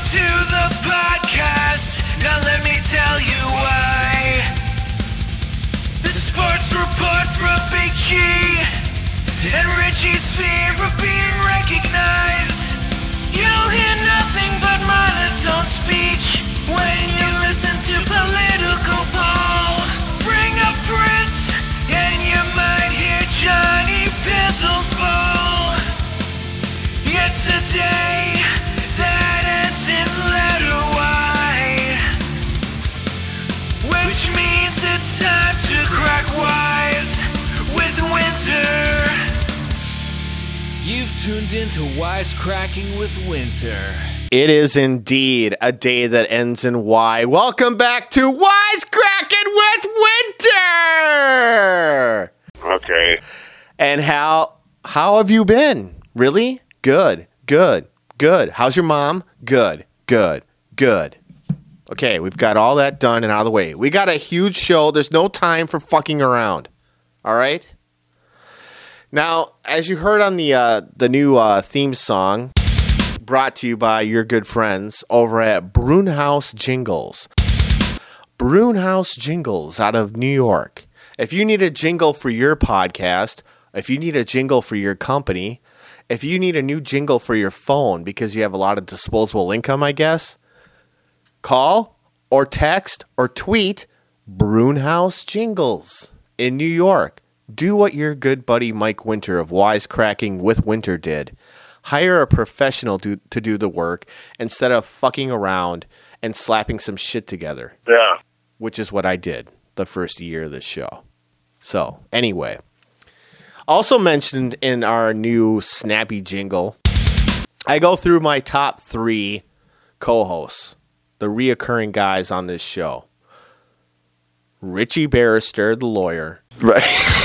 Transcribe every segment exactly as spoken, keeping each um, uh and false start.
to the podcast. Now let me tell you why. The sports report from Big G and Richie's fear of being recognized. You'll hear nothing but monotone speech when you listen to Political Paul. Bring up Prince and you might hear Johnny Pizzle's ball. Yet today that ends in letter Y, which means it's time to crack wise with Winter. You've tuned into Wisecracking with Winter. It is indeed a day that ends in Y. Welcome back to Wisecracking with Winter. Okay. And how how have you been? Really? Good. Good. Good. How's your mom? Good. Good. Good. Okay, we've got all that done and out of the way. We got a huge show. There's no time for fucking around. All right? Now, as you heard on the uh, the new uh, theme song, brought to you by your good friends over at Broonhouse Jingles. Broonhouse Jingles out of New York. If you need a jingle for your podcast, if you need a jingle for your company, if you need a new jingle for your phone because you have a lot of disposable income, I guess, call or text or tweet Broonhouse Jingles in New York. Do what your good buddy Mike Winter of Wisecracking with Winter did. Hire a professional to, to do the work instead of fucking around and slapping some shit together. Yeah. Which is what I did the first year of this show. So, anyway. Also mentioned in our new snappy jingle, I go through my top three co-hosts, the reoccurring guys on this show. Richie Barrister, the lawyer. Right.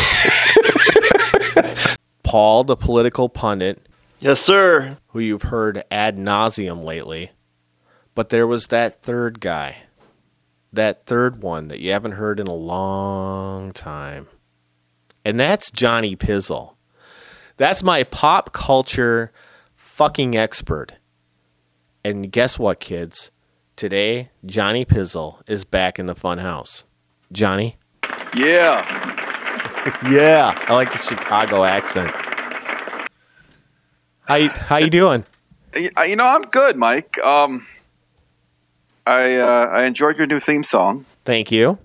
Paul, the political pundit. Yes, sir. Who you've heard ad nauseum lately. But there was that third guy. That third one that you haven't heard in a long time. And that's Johnny Pizzle. That's my pop culture fucking expert. And guess what, kids? Today, Johnny Pizzle is back in the fun house. Johnny? Yeah. Yeah. I like the Chicago accent. How you, how you doing? You know, I'm good, Mike. Um, I uh, I enjoyed your new theme song. Thank you.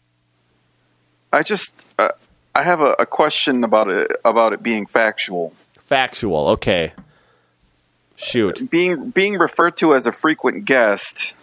I just uh, I have a, a question about it about it being factual. Factual. Okay. Shoot. Being being referred to as a frequent guest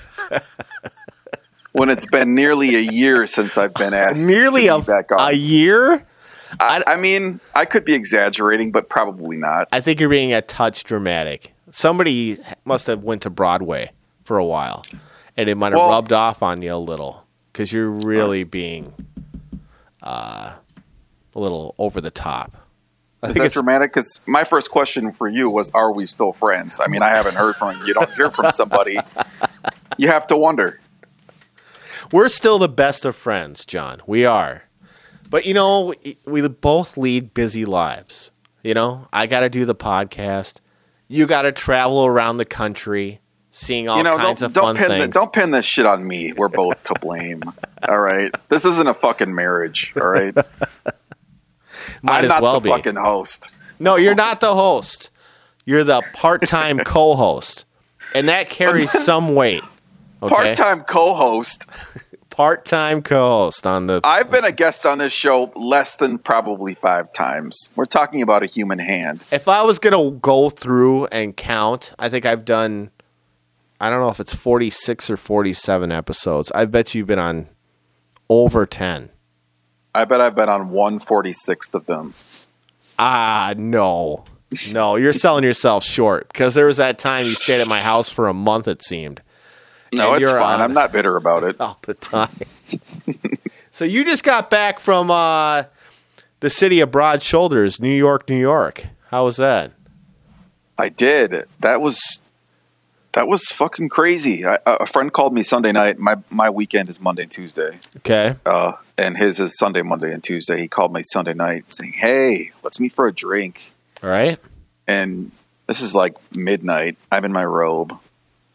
when it's been nearly a year since I've been asked. Nearly to a, be back on. a year? I, I mean, I could be exaggerating, but probably not. I think you're being a touch dramatic. Somebody must have went to Broadway for a while, and it might have well, rubbed off on you a little because you're really being uh, a little over the top. I Is think that it's dramatic? Because my first question for you was, are we still friends? I mean, I haven't heard from you. You don't hear from somebody. You have to wonder. We're still the best of friends, John. We are. But, you know, we both lead busy lives. You know, I got to do the podcast. You got to travel around the country, seeing all you know, kinds don't, of don't fun pin things. The, don't pin this shit on me. We're both to blame. All right? This isn't a fucking marriage. All right? Might I'm as not well the be. fucking host. No, you're not the host. You're the part-time co-host. And that carries some weight. Okay? Part-time co-host. Part-time co-host on the... I've been a guest on this show less than probably five times. We're talking about a human hand. If I was going to go through and count, I think I've done... I don't know if it's forty-six or forty-seven episodes. I bet you've been on over ten. I bet I've been on one forty-sixth of them. Ah, no. No, you're selling yourself short. Because there was that time you stayed at my house for a month, it seemed. No, And it's you're fine. on I'm not bitter about it. all the time. So you just got back from uh, the city of broad shoulders, New York, New York. How was that? I did. That was that was fucking crazy. I, a friend called me Sunday night. My my weekend is Monday and Tuesday. Okay. Uh, and his is Sunday, Monday, and Tuesday. He called me Sunday night saying, "Hey, let's meet for a drink." All right. And this is like midnight. I'm in my robe.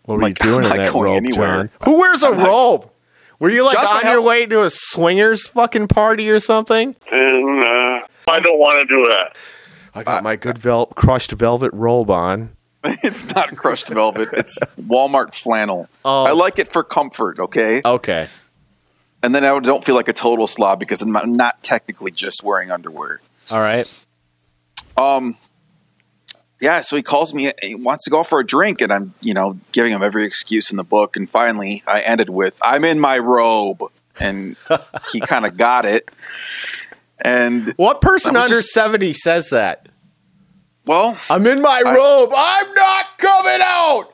What were I'm you like, doing I'm in not that going robe, anywhere. John? Who wears a I'm not- robe? Were you like John's on my your house- way to a swingers fucking party or something? And uh, I don't want to do that. I got my good vel- crushed velvet robe on. It's not crushed velvet. It's Walmart flannel. Oh. I like it for comfort, okay? Okay. And then I don't feel like a total slob because I'm not, not technically just wearing underwear. All right. Um, yeah, so he calls me. He wants to go out for a drink, and I'm, you know, giving him every excuse in the book. And finally, I ended with, "I'm in my robe," and he kind of got it. And What person I was under just- seventy says that? well, I'm in my I- robe. I'm not coming out.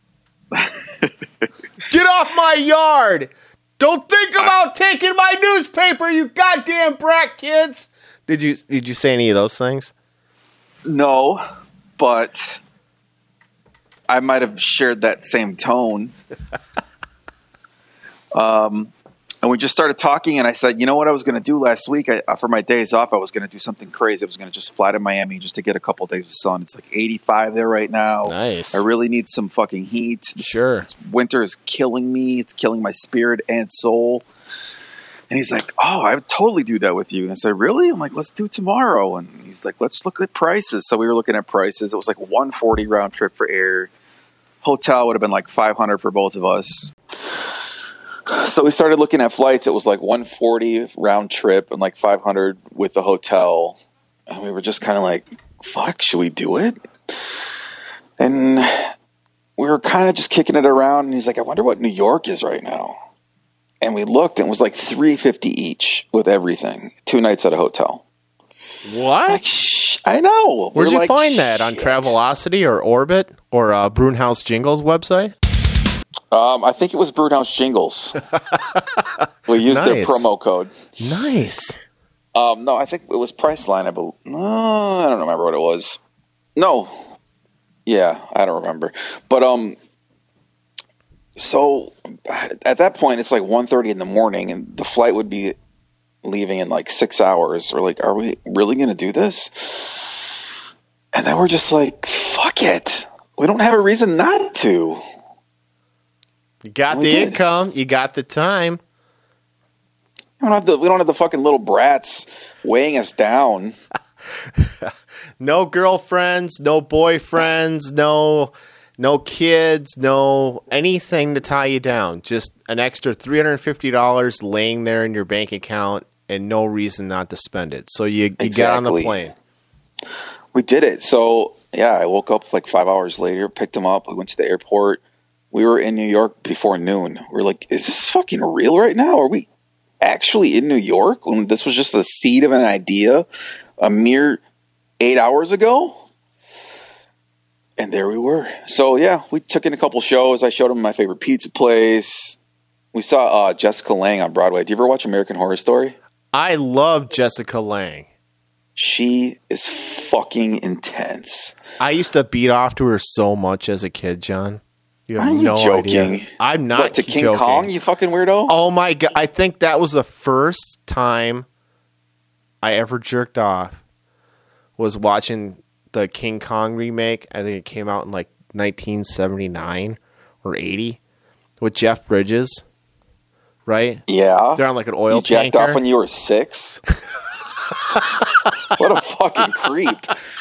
Get off my yard. Don't think about taking my newspaper, you goddamn brat kids. Did you did you say any of those things? no, but I might have shared that same tone. um, and we just started talking, and I said, you know what I was going to do last week? I, for my days off, I was going to do something crazy. I was going to just fly to Miami just to get a couple days of sun. It's like eighty-five there right now. Nice. I really need some fucking heat. This, Sure. this winter is killing me. It's killing my spirit and soul. And he's like, oh, I would totally do that with you. And I said, really? I'm like, let's do tomorrow. And he's like, let's look at prices. So we were looking at prices. It was like one forty round trip for air. Hotel would have been like five hundred for both of us. So we started looking at flights. It was like one forty round trip and like five hundred with the hotel. And we were just kind of like, fuck, should we do it? And we were kind of just kicking it around. And he's like, I wonder what New York is right now. And we looked, and it was like three hundred fifty dollars each with everything. Two nights at a hotel. What? Like, shh, I know. Where'd We're you like, find that? On shit. Travelocity or Orbit or uh, Brunhouse Jingles website? Um, I think it was Brewhouse Jingles. We used their Nice. promo code. Nice. Um, no, I think it was Priceline. I believe. No, I don't remember what it was. No. Yeah, I don't remember. But um, so at that point, it's like one thirty in the morning, and the flight would be leaving in like six hours. We're like, are we really going to do this? And then we're just like, fuck it. We don't have a reason not to. You got We the did. income. You got the time. We don't have the we don't have the fucking little brats weighing us down. No girlfriends, no boyfriends, no no kids, no anything to tie you down. Just an extra three hundred fifty dollars laying there in your bank account and no reason not to spend it. So you, you get on the Exactly. plane. We did it. So yeah, I woke up like five hours later, picked him up. We went to the airport. We were in New York before noon. We're like, is this fucking real right now? Are we actually in New York when this was just the seed of an idea a mere eight hours ago? And there we were. So yeah, we took in a couple shows. I showed him my favorite pizza place. We saw uh, Jessica Lange on Broadway. Do you ever watch American Horror Story? I love Jessica Lange. She is fucking intense. I used to beat off to her so much as a kid, John. You have Are you no joking? idea. I'm not What, to King joking. Kong, you fucking weirdo? Oh my god! I think that was the first time I ever jerked off. Was watching the King Kong remake. I think it came out in like nineteen seventy-nine or eighty with Jeff Bridges. Right? Yeah. They're on like an oil You jacked tanker. off when you were six? What a fucking creep.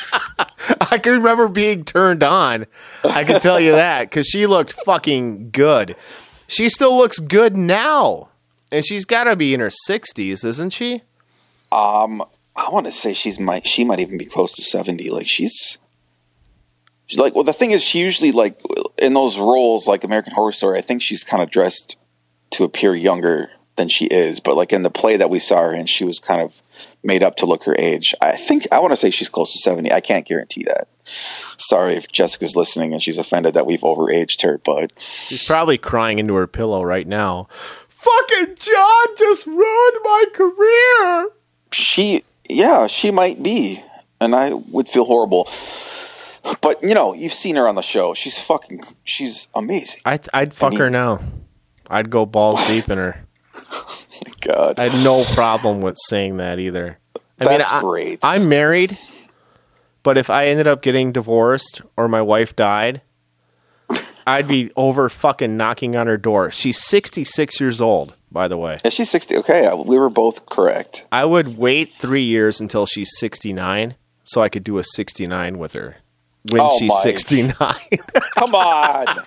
I can remember being turned on. I can tell you that because she looked fucking good. She still looks good now, and she's got to be in her sixties, isn't she? Um, I want to say she's might she might even be close to seventy. Like she's she's like well, the thing is, she usually like in those roles, like American Horror Story. I think she's kind of dressed to appear younger than she is, but like in the play that we saw her in, she was kind of made up to look her age. I think I want to say she's close to seventy. I can't guarantee that. Sorry if Jessica's listening and she's offended that we've overaged her, but She's probably crying into her pillow right now. Fucking John just ruined my career. she, yeah, she might be, and I would feel horrible. But you know, you've seen her on the show. She's fucking, she's amazing. I'd, I'd fuck mean- her now. I'd go balls deep in her. God, I had no problem with saying that either. I That's I, great. I'm married, but if I ended up getting divorced or my wife died, I'd be over fucking knocking on her door. She's sixty-six years old, by the way. Is she sixty? Okay, we were both correct. I would wait three years until she's sixty-nine so I could do a sixty-nine with her when Oh, she's Mike. sixty-nine. Come on.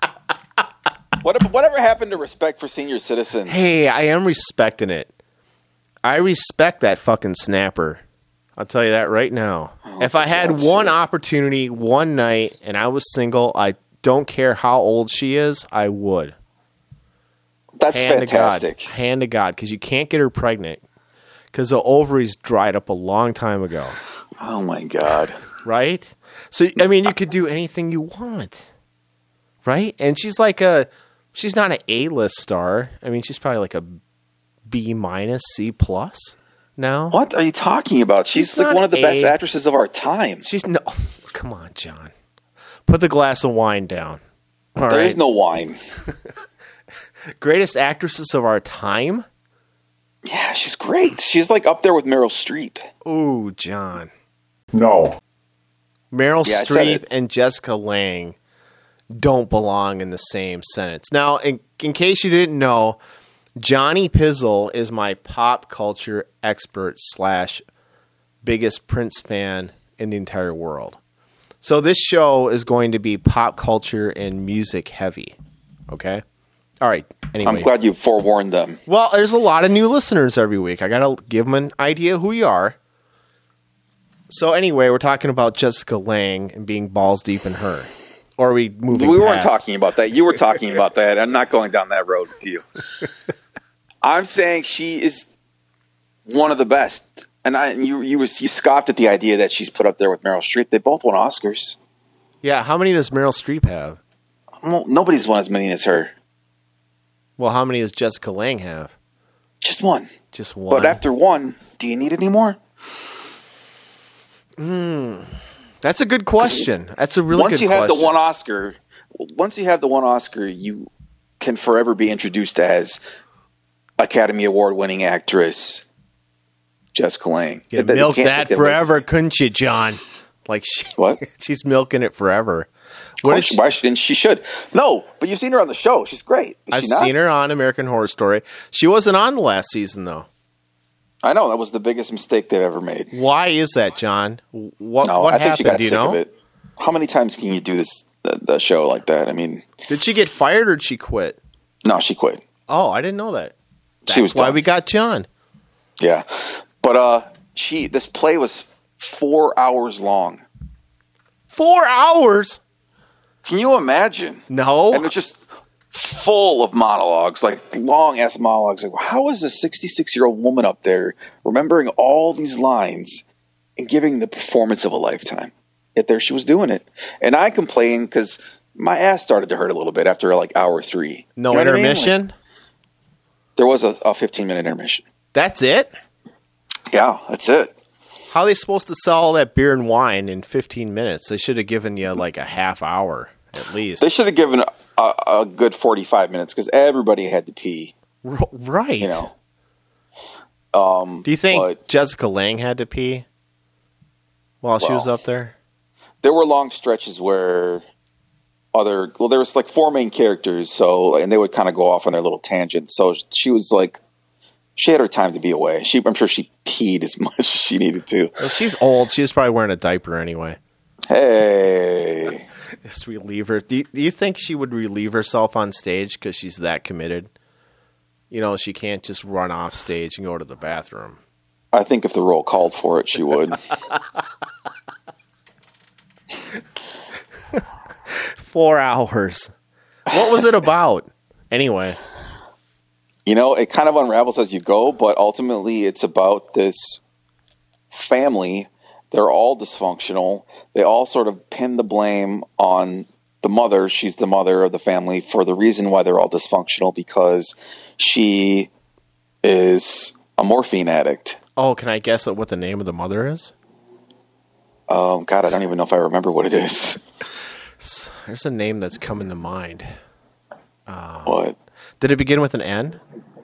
What, whatever happened to respect for senior citizens? Hey, I am respecting it. I respect that fucking snapper. I'll tell you that right now. Oh, if I had God's one sake. opportunity, one night, and I was single, I don't care how old she is, I would. That's Hand fantastic. to God. Hand to God, because you can't get her pregnant. Because the ovaries dried up a long time ago. Oh my God. Right? So, I mean, you could do anything you want. Right? And she's like a, she's not an A-list star. I mean, she's probably like a B minus, C plus now. What are you talking about? She's, She's like not one of the best a- actresses of our time. She's no, come on, John. Put the glass of wine down. All There right. is no wine. Greatest actresses of our time? Yeah, she's great. She's like up there with Meryl Streep. Ooh, John. No. Meryl Yeah, I said Streep it. and Jessica Lange don't belong in the same sentence. Now, in, in case you didn't know, Johnny Pizzle is my pop culture expert slash biggest Prince fan in the entire world. So this show is going to be pop culture and music heavy. Okay? All right. Anyway. I'm glad you forewarned them. Well, there's a lot of new listeners every week. I got to give them an idea who you are. So anyway, we're talking about Jessica Lange and being balls deep in her. Or are we moving We weren't past? talking about that. You were talking about that. I'm not going down that road with you. I'm saying she is one of the best. And I, you, you, was, you scoffed at the idea that she's put up there with Meryl Streep. They both won Oscars. Yeah, how many does Meryl Streep have? Well, nobody's won as many as her. Well, how many does Jessica Lange have? Just one. Just one. But after one, do you need any more? That's a good question. That's a really once good you have question. the one Oscar, once you have the one Oscar, you can forever be introduced as Academy Award winning actress Jessica Lange. You They- they milk can't that take away- forever, couldn't you, John? Like she, What? she's milking it forever. Of What course, did she, why should- and she should. No, but you've seen her on the show. She's great. Is I've she not? seen her on American Horror Story. She wasn't on the last season though. I know that was the biggest mistake they've ever made. Why is that, John? What No, what I think she happened? got Do you sick know? of it. How many times can you do this the, the show like that? I mean, Did she get fired or did she quit? no, she quit. Oh, I didn't know that. That's She was why done. we got John. Yeah, but uh, she this play was four hours long. Four hours? Can you imagine? No. And it's just full of monologues, like long ass monologues. Like, how is a sixty-six year old woman up there remembering all these lines and giving the performance of a lifetime? Yet there she was doing it, and I complained because my ass started to hurt a little bit after like hour three. No You know what I mean? intermission? Like, there was a, a fifteen minute intermission. That's it? Yeah, that's it. How are they supposed to sell all that beer and wine in fifteen minutes? They should have given you like a half hour at least. They should have given a, a, a good forty-five minutes because everybody had to pee. R- right. You know. Um, Do you think but Jessica Lange had to pee while she Well, was up there? there were long stretches where other well, there was like four main characters, so and they would kind of go off on their little tangents. So she was like, she had her time to be away. She, I'm sure she peed as much as she needed to. Well, she's old. She was probably wearing a diaper anyway. Hey, Just relieve her. Do you, do you think she would relieve herself on stage because she's that committed? You know, she can't just run off stage and go to the bathroom. I think if the role called for it, she would. Four hours. What was it about? Anyway. You know, it kind of unravels as you go, but ultimately it's about this family. They're all dysfunctional. They all sort of pin the blame on the mother. She's the mother of the family for the reason why they're all dysfunctional, because she is a morphine addict. Oh, can I guess what the name of the mother is? Um, God, I don't even know if I remember what it is. There's a name that's coming to mind. What? Did it begin with an N?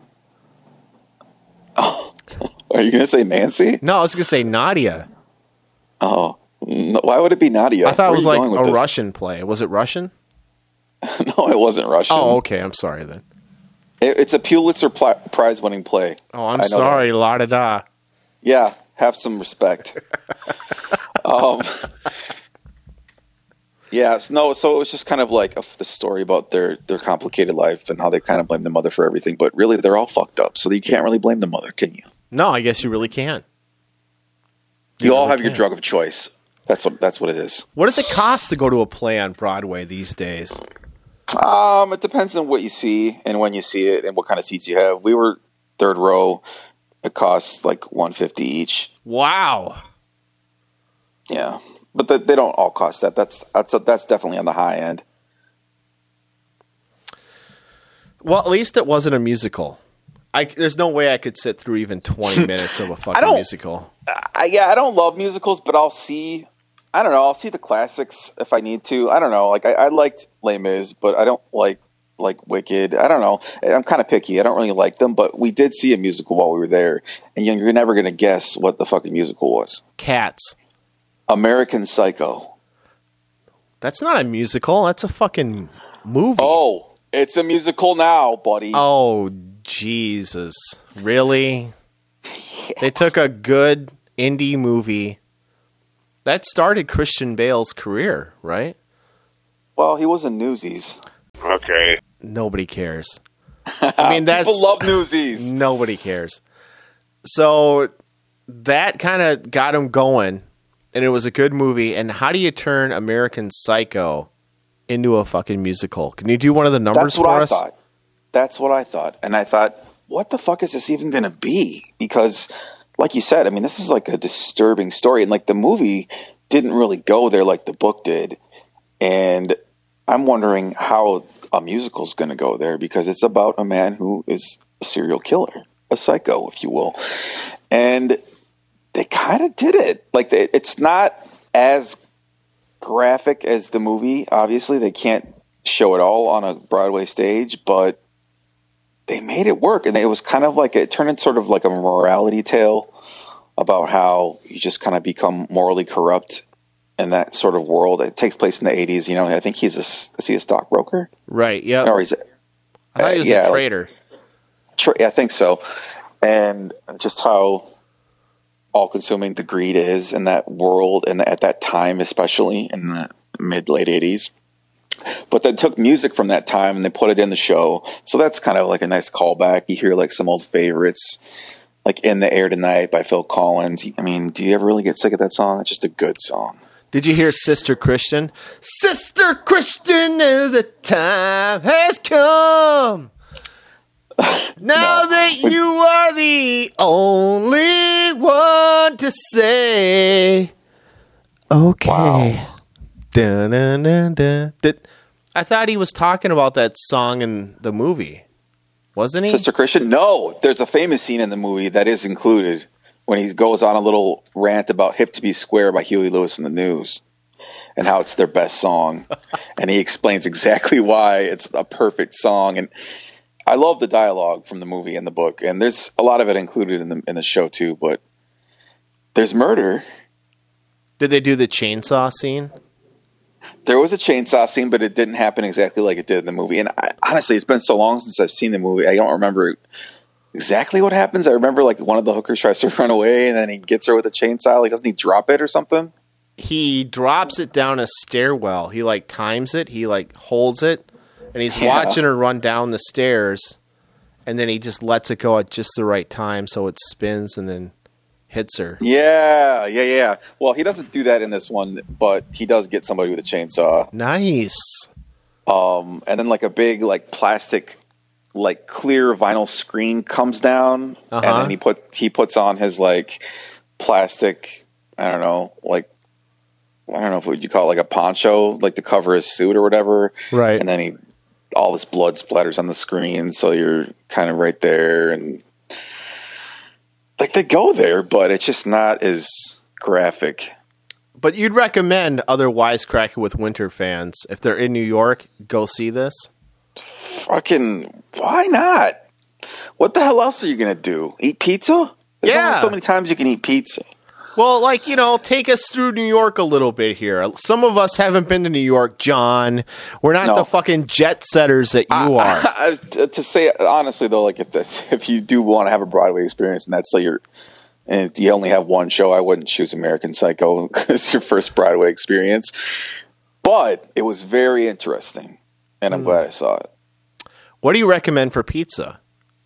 Are you going to say Nancy? No, I was going to say Nadia. Oh, no, why would it be Nadia? I thought Where it was are you like going a with this? Russian play. Was it Russian? No, it wasn't Russian. Oh, okay. I'm sorry then. It, it's a Pulitzer pl- Prize-winning play. Oh, I'm I know sorry. that. La da da. Yeah, have some respect. um, yeah, so, no, so it was just kind of like a, a story about their, their complicated life and how they kind of blame the mother for everything. But really, they're all fucked up, so you can't really blame the mother, can you? No, I guess you really can't. You, You all really have your can't. drug of choice. That's what that's what it is. What does it cost to go to a play on Broadway these days? Um, it depends on what you see and when you see it and what kind of seats you have. We were third row. It costs like one fifty each. Wow. Yeah, but the, they don't all cost that. That's that's that's definitely on the high end. Well, at least it wasn't a musical. I, there's no way I could sit through even twenty minutes of a fucking don't- musical. I, yeah, I don't love musicals, but I'll see. I don't know. I'll see the classics if I need to. I don't know. Like I, I liked Les Mis, but I don't like like Wicked. I don't know. I'm kind of picky. I don't really like them, but we did see a musical while we were there, and you're never going to guess what the fucking musical was. Cats. American Psycho. That's not a musical. That's a fucking movie. Oh, it's a musical now, buddy. Oh, Jesus. Really? They took a good indie movie that started Christian Bale's career, right? Well, he was in Newsies. Okay. Nobody cares. I mean, that's People love Newsies. nobody cares. So that kind of got him going, and it was a good movie. And how do you turn American Psycho into a fucking musical? Can you do one of the numbers That's what for I us? thought. That's what I thought. And I thought, what the fuck is this even going to be? Because, like you said, I mean, this is like a disturbing story. And, like, the movie didn't really go there like the book did. And I'm wondering how a musical is going to go there, because it's about a man who is a serial killer, a psycho, if you will. And they kind of did it. Like, they, it's not as graphic as the movie. Obviously, they can't show it all on a Broadway stage, but they made it work. And it was kind of like, it turned into sort of like a morality tale about how you just kind of become morally corrupt in that sort of world. It takes place in the eighties. You know, I think he's a, is he a stockbroker? Right, yeah. Or he's, I thought he was yeah, a like- traitor. Tra- I think so. And just how all-consuming the greed is in that world, and at that time, especially in the mid-late eighties. But they took music from that time and they put it in the show. So that's kind of like a nice callback. You hear like some old favorites, like In the Air Tonight by Phil Collins. I mean, do you ever really get sick of that song? It's just a good song. Did you hear Sister Christian? Sister Christian, as the time has come. Now No. that you are the only one to say, okay. Wow. Dun, dun, dun, dun. Did- I thought he was talking about that song in the movie, wasn't he? Sister Christian? No, there's a famous scene in the movie that is included when he goes on a little rant about Hip to Be Square by Huey Lewis and the News and how it's their best song. And he explains exactly why it's a perfect song. And I love the dialogue from the movie and the book. And there's a lot of it included in the, in the show too, but there's murder. Did they do the chainsaw scene? There was a chainsaw scene, but it didn't happen exactly like it did in the movie. And I, honestly, it's been so long since I've seen the movie, I don't remember exactly what happens. I remember like one of the hookers tries to run away, and then he gets her with a chainsaw. Like, doesn't he drop it or something? He drops it down a stairwell. He like times it. He like holds it, and he's Yeah. watching her run down the stairs, and then he just lets it go at just the right time so it spins and then hits her. Yeah, yeah, yeah. Well, he doesn't do that in this one, but he does get somebody with a chainsaw. Nice. Um, and then like a big like plastic, like clear vinyl screen comes down, Uh-huh. and then he put he puts on his like plastic. I don't know, like I don't know if what you call it, like a poncho, like to cover his suit or whatever. Right. And then he all this blood splatters on the screen, so you're kind of right there, and like they go there, but it's just not as graphic. But you'd recommend other Wisecracking with Winter fans, if they're in New York, go see this? Fucking, why not? What the hell else are you gonna do? Eat pizza? There's Yeah. only so many times you can eat pizza. Well, like, you know, take us through New York a little bit here. Some of us haven't been to New York, John. We're not No. the fucking jet setters that you are. I, I, to say honestly, though, like if that, if you do want to have a Broadway experience, and that's like your, and you only have one show, I wouldn't choose American Psycho as your first Broadway experience. But it was very interesting, and I'm mm. glad I saw it. What do you recommend for pizza?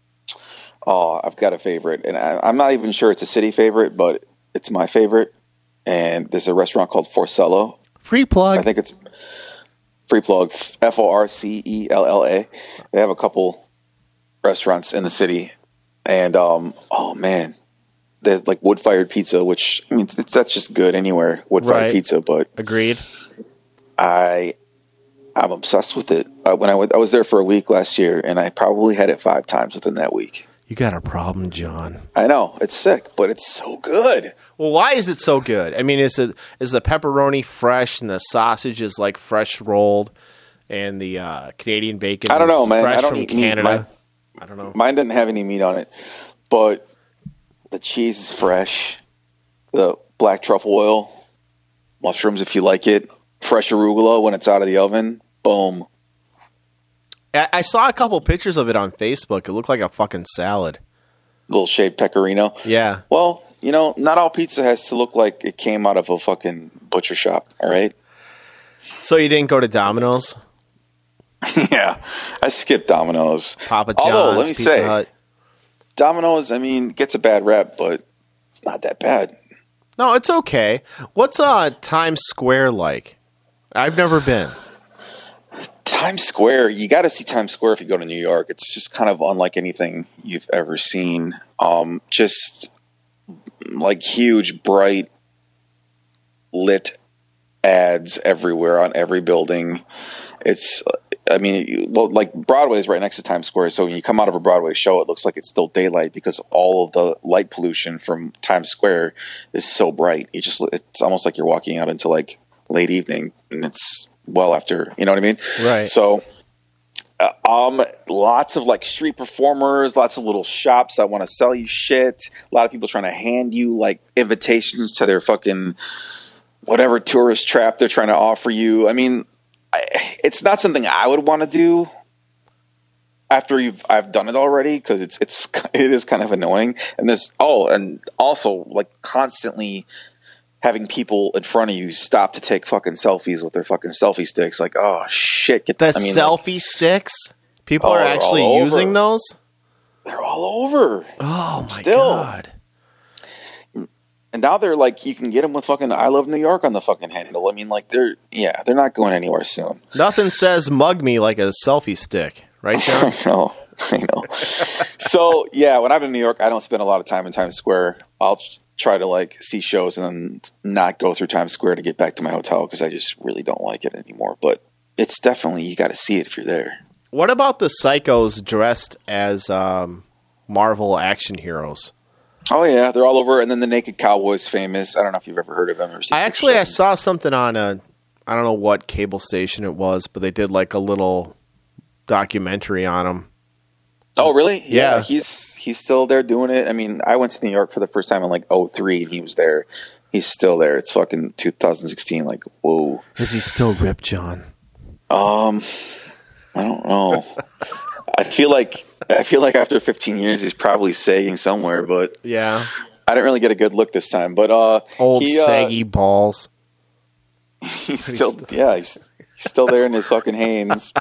Oh, I've got a favorite, and I, I'm not even sure it's a city favorite, but it's my favorite. And there's a restaurant called Forcello. Free plug. I think it's free plug. F O R C E L L A. They have a couple restaurants in the city, and um, oh man, they're like wood-fired pizza, which I mean it's, that's just good anywhere, wood-fired right. pizza. But agreed. I I'm obsessed with it. Uh, when I went, I was there for a week last year, and I probably had it five times within that week. You got a problem, John. I know it's sick, but it's so good. Well, why is it so good? I mean, is it is the pepperoni fresh and the sausage is like fresh rolled, and the uh, Canadian bacon? I don't know, is man. Fresh I don't from eat Canada. meat. Mine, I don't know. Mine didn't have any meat on it, but the cheese is fresh. The black truffle oil, mushrooms if you like it, fresh arugula when it's out of the oven. Boom. I, I saw a couple pictures of it on Facebook. It looked like a fucking salad. Little shaved pecorino. Yeah. Well, you know, not all pizza has to look like it came out of a fucking butcher shop, all right? So you didn't go to Domino's? Yeah. I skipped Domino's. Papa John's, Although, let me Pizza say, Hut. Domino's, I mean, gets a bad rep, but it's not that bad. No, it's okay. What's uh, Times Square like? I've never been. Times Square, you got to see Times Square if you go to New York. It's just kind of unlike anything you've ever seen. Um, just like huge, bright, lit ads everywhere on every building. It's, I mean, well, like Broadway is right next to Times Square, so when you come out of a Broadway show, it looks like it's still daylight because all of the light pollution from Times Square is so bright. You just, it's almost like you're walking out into like late evening, and it's well after, you know what I mean? Right. So, uh, um, lots of like street performers, lots of little shops that want to sell you shit. A lot of people trying to hand you like invitations to their fucking whatever tourist trap they're trying to offer you. I mean, I, it's not something I would want to do after you've I've done it already because it's it's it is kind of annoying. And there's oh, and also like constantly having people in front of you stop to take fucking selfies with their fucking selfie sticks. Like, oh, shit. Get The I mean, selfie like, sticks? People Oh, are they're actually all using over. those? They're all over. Oh, my Still. God. And now they're like, you can get them with fucking I Love New York on the fucking handle. I mean, like, they're, yeah, they're not going anywhere soon. Nothing says mug me like a selfie stick. Right, John? I know. I know. So, yeah, when I'm in New York, I don't spend a lot of time in Times Square. I'll try to like see shows and then not go through Times Square to get back to my hotel because I just really don't like it anymore. But it's definitely, you got to see it if you're there. What about the psychos dressed as um, Marvel action heroes? Oh yeah, they're all over. And then the Naked Cowboy's famous. I don't know if you've ever heard of them or seen I actually I pictures of saw something on a I don't know what cable station it was, but they did like a little documentary on them. them. Oh really? Yeah. He's he's still there doing it. I mean, I went to New York for the first time in like oh three and he was there. He's still there. It's fucking two thousand sixteen. Like, whoa. Is he still ripped, John? Um, I don't know. I feel like I feel like after fifteen years, he's probably sagging somewhere, but Yeah. I didn't really get a good look this time. But uh, Old he, uh, saggy balls. he's still yeah, he's, he's still there in his fucking Hanes.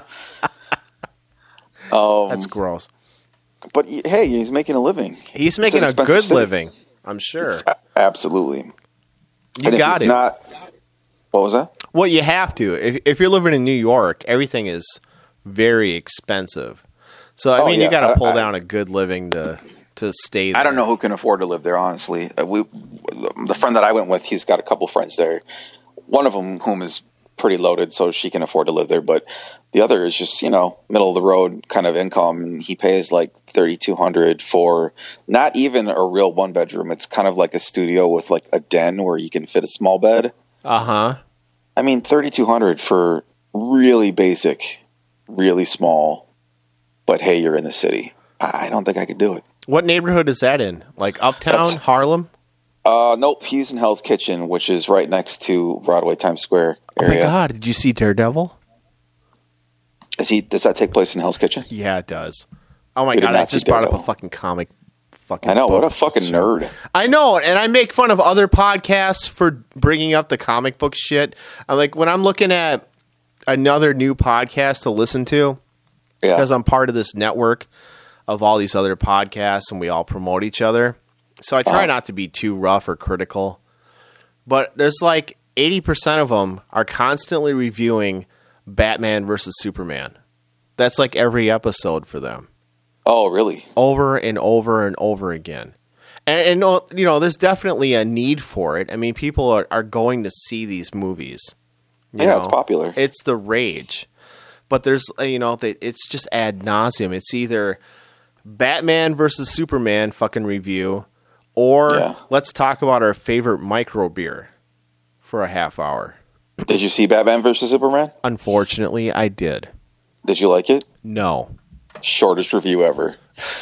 Um, That's gross. but he- hey, he's making a living. He's an making a expensive good city. living, I'm sure. A- absolutely. You And if got he's it. Not, what was that? Well, you have to. If, if you're living in New York, everything is very expensive. So, I Oh, mean, yeah. you got to I- pull I- down a good living to to stay there. I don't know who can afford to live there, honestly. Uh, we, the friend that I went with, he's got a couple friends there. One of them, whom is pretty loaded, so she can afford to live there. But the other is just, you know, middle of the road kind of income. And he pays like thirty-two hundred for not even a real one bedroom. It's kind of like a studio with like a den where you can fit a small bed. Uh-huh. I mean, thirty-two hundred for really basic, really small. But hey, you're in the city. I I don't think I could do it. What neighborhood is that in? Like Uptown, That's- Harlem? Uh, nope, he's in Hell's Kitchen, which is right next to Broadway Times Square area. Oh my god, did you see Daredevil? Is he? Does that take place in Hell's Kitchen? Yeah, it does. Oh my We did god, I not see just brought up a Daredevil. fucking comic. Fucking I know. What a book fucking show. nerd. I know, and I make fun of other podcasts for bringing up the comic book shit. I'm like, when I'm looking at another new podcast to listen to, Yeah. because I'm part of this network of all these other podcasts, and we all promote each other. So I try Uh-huh. not to be too rough or critical. But there's like eighty percent of them are constantly reviewing Batman versus Superman. That's like every episode for them. Oh, really? Over and over and over again. And, and you know, there's definitely a need for it. I mean, people are, are going to see these movies. you Yeah, know? it's popular. It's the rage. But there's, uh, you know, they, it's just ad nauseum. It's either Batman versus Superman fucking review, or Yeah. let's talk about our favorite micro beer for a half hour. Did you see Batman versus Superman? Unfortunately, I did. Did you like it? No. Shortest review ever.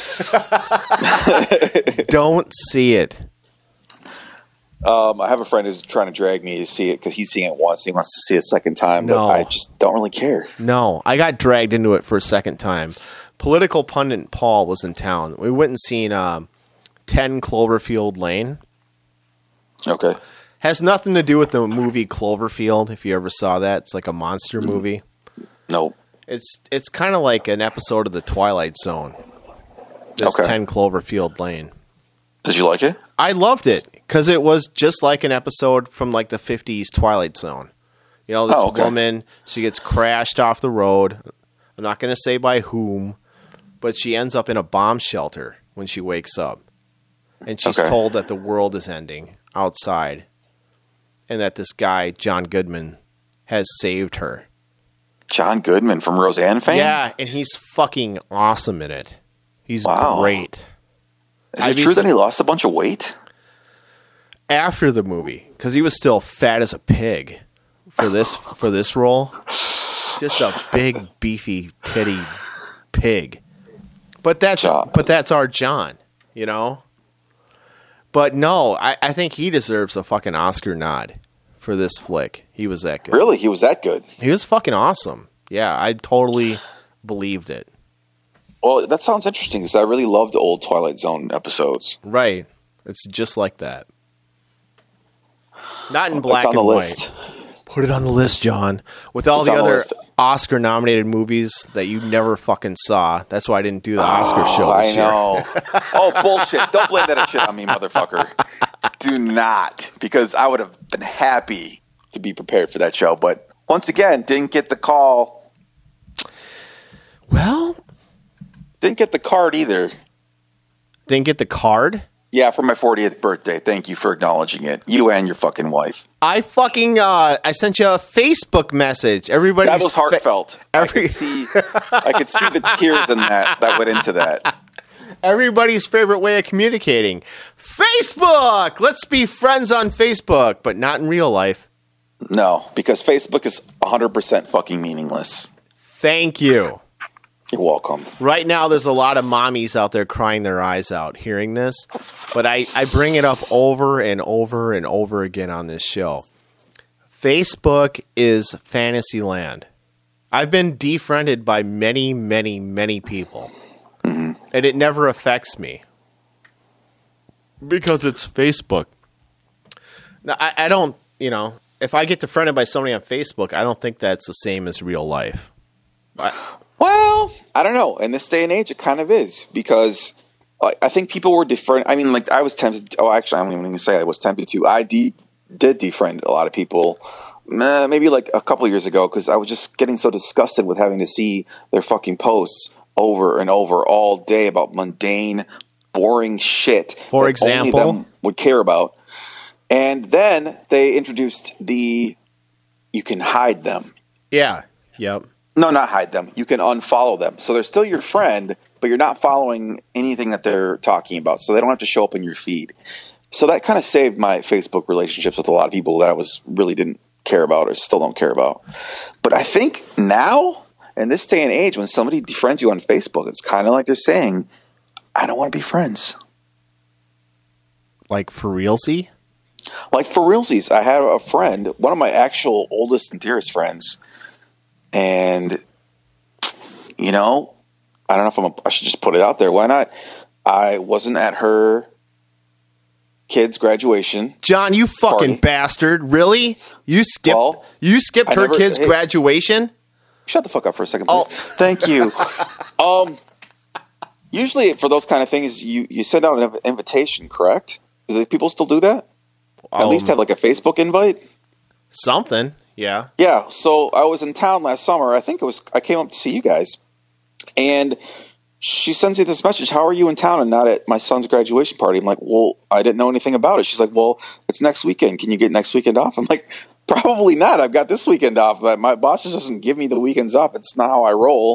Don't see it. Um, I have a friend who's trying to drag me to see it because he's seeing it once. He wants to see it a second time, No. but I just don't really care. No, I got dragged into it for a second time. Political pundit Paul was in town. We went and seen um, ten Cloverfield Lane. Okay. Has nothing to do with the movie Cloverfield, if you ever saw that. It's like a monster movie. Nope. It's it's kind of like an episode of The Twilight Zone. This Okay. ten Cloverfield Lane. Did you like it? I loved it because it was just like an episode from like the fifties Twilight Zone. You know, this Oh, okay. woman, she gets crashed off the road. I'm not going to say by whom, but she ends up in a bomb shelter when she wakes up. And she's Okay. told that the world is ending outside and that this guy, John Goodman, has saved her. John Goodman from Roseanne fame? Yeah, and he's fucking awesome in it. He's Wow. great. Is I'd it be true so- that he lost a bunch of weight? After the movie, because he was still fat as a pig for this for this role, just a big beefy titty pig. But that's John. but that's our John, you know. But no, I, I think he deserves a fucking Oscar nod for this flick. He was that good. Really? He was that good? He was fucking awesome. Yeah, I totally believed it. Well, that sounds interesting because I really loved old Twilight Zone episodes. Right. It's just like that. Not in black That's on and the white. list. Put it on the list, John. With all It's the on the other list. Oscar-nominated movies that you never fucking saw. That's why I didn't do the Oscar show Oh, this I year. know. Oh, bullshit. Don't blame that shit on me, motherfucker. Do not. Because I would have been happy to be prepared for that show. But once again, didn't get the call. Well, Didn't get the card either. didn't get the card. Yeah, for my fortieth birthday. Thank you for acknowledging it. You and your fucking wife. I fucking uh, I sent you a Facebook message. Everybody That was heartfelt. I Every- could see I could see the tears in that that went into that. Everybody's favorite way of communicating. Facebook. Let's be friends on Facebook, but not in real life. No, because Facebook is one hundred percent fucking meaningless. Thank you. You're welcome. Right now, there's a lot of mommies out there crying their eyes out hearing this, but I, I bring it up over and over and over again on this show. Facebook is fantasy land. I've been defriended by many, many, many people, and it never affects me because it's Facebook. Now, I, I don't, you know, if I get defriended by somebody on Facebook, I don't think that's the same as real life. I, Well, I don't know. In this day and age, it kind of is because like, I think people were different. I mean, like I was tempted. Oh, actually, I'm not even going to say I was tempted to. I de- did defriend a lot of people, uh, maybe like a couple years ago, because I was just getting so disgusted with having to see their fucking posts over and over all day about mundane, boring shit. For that example? only them would care about. And then they introduced the you can hide them. yeah, yep. No, not hide them. You can unfollow them. So they're still your friend, but you're not following anything that they're talking about. So they don't have to show up in your feed. So that kind of saved my Facebook relationships with a lot of people that I was really didn't care about or still don't care about. But I think now, in this day and age, when somebody defriends you on Facebook, it's kind of like they're saying, I don't want to be friends. like for realsy? Like for realsies. I had a friend, one of my actual oldest and dearest friends, and you know, I don't know if I'm. A, I should just put it out there. Why not? I wasn't at her kid's graduation. John, you fucking Party. bastard! Really? You skipped? Well, you skipped I her never- kid's hey. graduation? Shut the fuck up for a second, please. Oh. Thank you. um, usually for those kind of things, you, you send out an inv- invitation, correct? Do they- people still do that? At Um, least have like a Facebook invite? Something. Yeah. Yeah. So I was in town last summer. I think it was, I came up to see you guys. And she sends me this message. How are you in town and not at my son's graduation party? I'm like, well, I didn't know anything about it. She's like, well, it's next weekend. Can you get next weekend off? I'm like, probably not. I've got this weekend off. But my boss just doesn't give me the weekends off. It's not how I roll.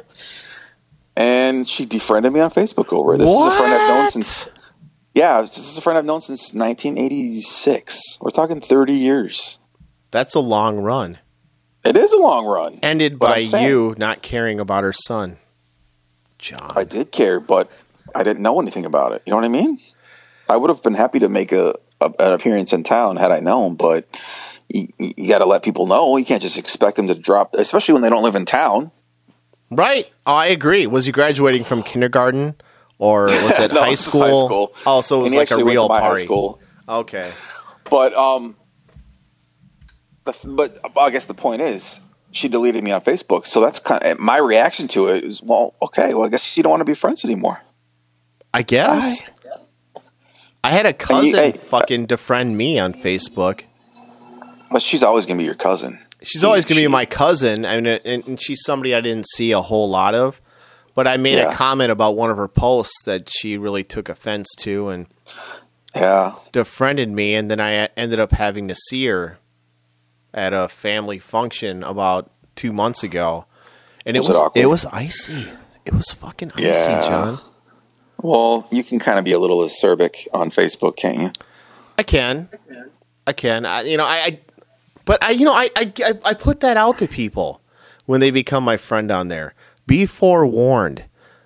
And she defriended me on Facebook over it. This What? is a friend I've known since, yeah, this is a friend I've known since nineteen eighty-six. We're talking thirty years. That's a long run. It is a long run. Ended But by I'm saying- you not caring about her son. John. I did care, but I didn't know anything about it. You know what I mean? I would have been happy to make a, a an appearance in town had I known, but you, you got to let people know. You can't just expect them to drop, especially when they don't live in town. Right. Oh, I agree. Was he graduating from kindergarten or was it No, high, it was school? high school. Oh, so it And was he like a actually went to real my high party. school. Okay. But um, the, but I guess the point is, she deleted me on Facebook. So that's kind of my reaction to it. Is well, okay. Well, I guess you don't want to be friends anymore. I guess. I had a cousin hey, fucking defriend me on Facebook. But she's always going to be your cousin. She's always going to be She- my cousin, I mean, and, and she's somebody I didn't see a whole lot of. But I made Yeah. a comment about one of her posts that she really took offense to and Yeah. defriended me, and then I ended up having to see her at a family function about two months ago, and Was it it was awkward? it was icy. It was fucking icy, Yeah. John. Well, you can kind of be a little acerbic on Facebook, can't you? I can, I can. I, you know, I, I, but I, you know, I, I, I- I put that out to people when they become my friend on there. Be forewarned.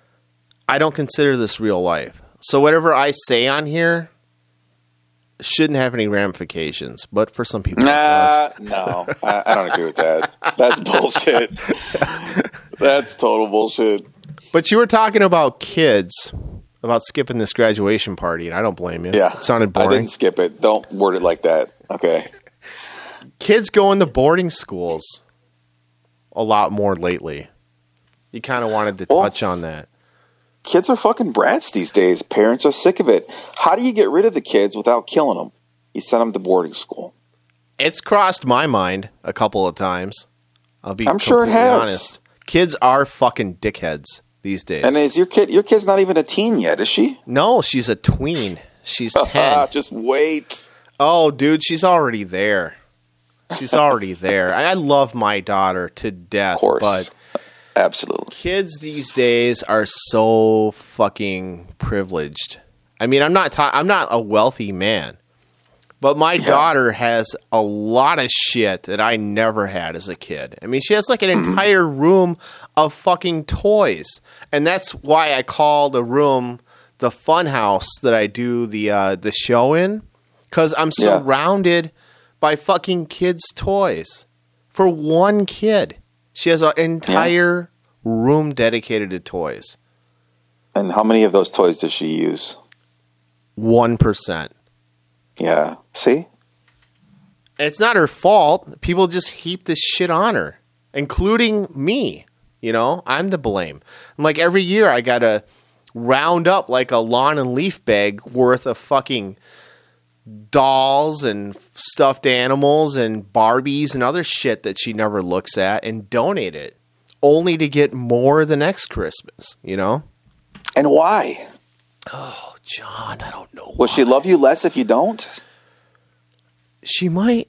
I don't consider this real life, so whatever I say on here shouldn't have any ramifications. But for some people, it does. Nah, no, I, I don't agree with that. That's bullshit. That's total bullshit. But you were talking about kids, about skipping this graduation party, and I don't blame you. Yeah, It sounded I boring. didn't skip it. Don't word it like that. Okay. Kids go into boarding schools a lot more lately. You kind of wanted to Well- touch on that. Kids are fucking brats these days. Parents are sick of it. How do you get rid of the kids without killing them? You send them to boarding school. It's crossed my mind a couple of times. I'll be I'm sure it completely has. honest. Kids are fucking dickheads these days. And is your kid? Your kid's not even a teen yet, is she? no, she's a tween. She's ten. Just wait. Oh, dude, she's already there. She's already there. I I love my daughter to death, Of course. but Absolutely. kids these days are so fucking privileged. I mean, I'm not ta- I'm not a wealthy man, but my daughter has a lot of shit that I never had as a kid. I mean, she has like an entire room of fucking toys, and that's why I call the room the fun house that I do the uh, the show in, because I'm Yeah. surrounded by fucking kids' toys. For one kid, she has an entire room dedicated to toys. And how many of those toys does she use? One percent. Yeah. See? And it's not her fault. People just heap this shit on her, including me. You know, I'm to blame. I'm like, every year I got to round up like a lawn and leaf bag worth of fucking dolls and stuffed animals and Barbies and other shit that she never looks at and donate it, only to get more the next Christmas, you know? And why? Oh, John, I don't know. Will she love you less if you don't? She might.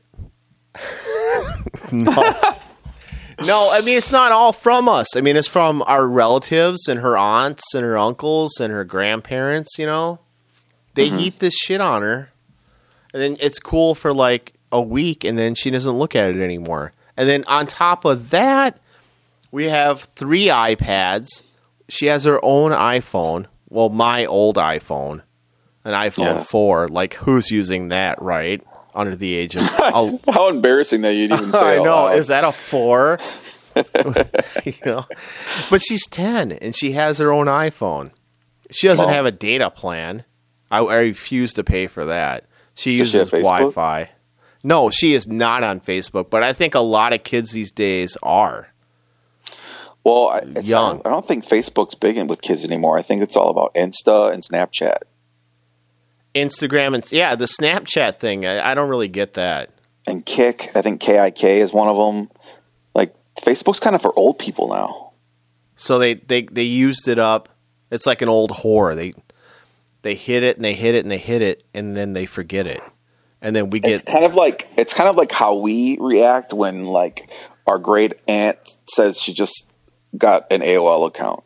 no. No, I mean, it's not all from us. I mean, it's from our relatives and her aunts and her uncles and her grandparents, you know? They heap this shit on her. And then it's cool for like a week, and then she doesn't look at it anymore. And then on top of that, we have three iPads. She has her own iPhone. Well, my old iPhone. an iPhone Yeah. four. Like, who's using that, right? Under the age of... Oh, How embarrassing that you'd even say I out know. loud. Is that a four? You know, but she's ten and she has her own iPhone. She doesn't Well- have a data plan. I, I refuse to pay for that. She Does she uses have Facebook? Wi-Fi. No, she is not on Facebook, but I think a lot of kids these days are. Well, I, it's Young. Not, I don't think Facebook's big in with kids anymore. I think it's all about Insta and Snapchat. Instagram and yeah, the Snapchat thing. I, I don't really get that. And Kik, I think K I K is one of them. Like, Facebook's kind of for old people now. So they, they, they used it up. It's like an old whore. They they hit it and they hit it and they hit it and then they forget it. And then we get It's kind of like it's kind of like how we react when like our great aunt says she just got an A O L account.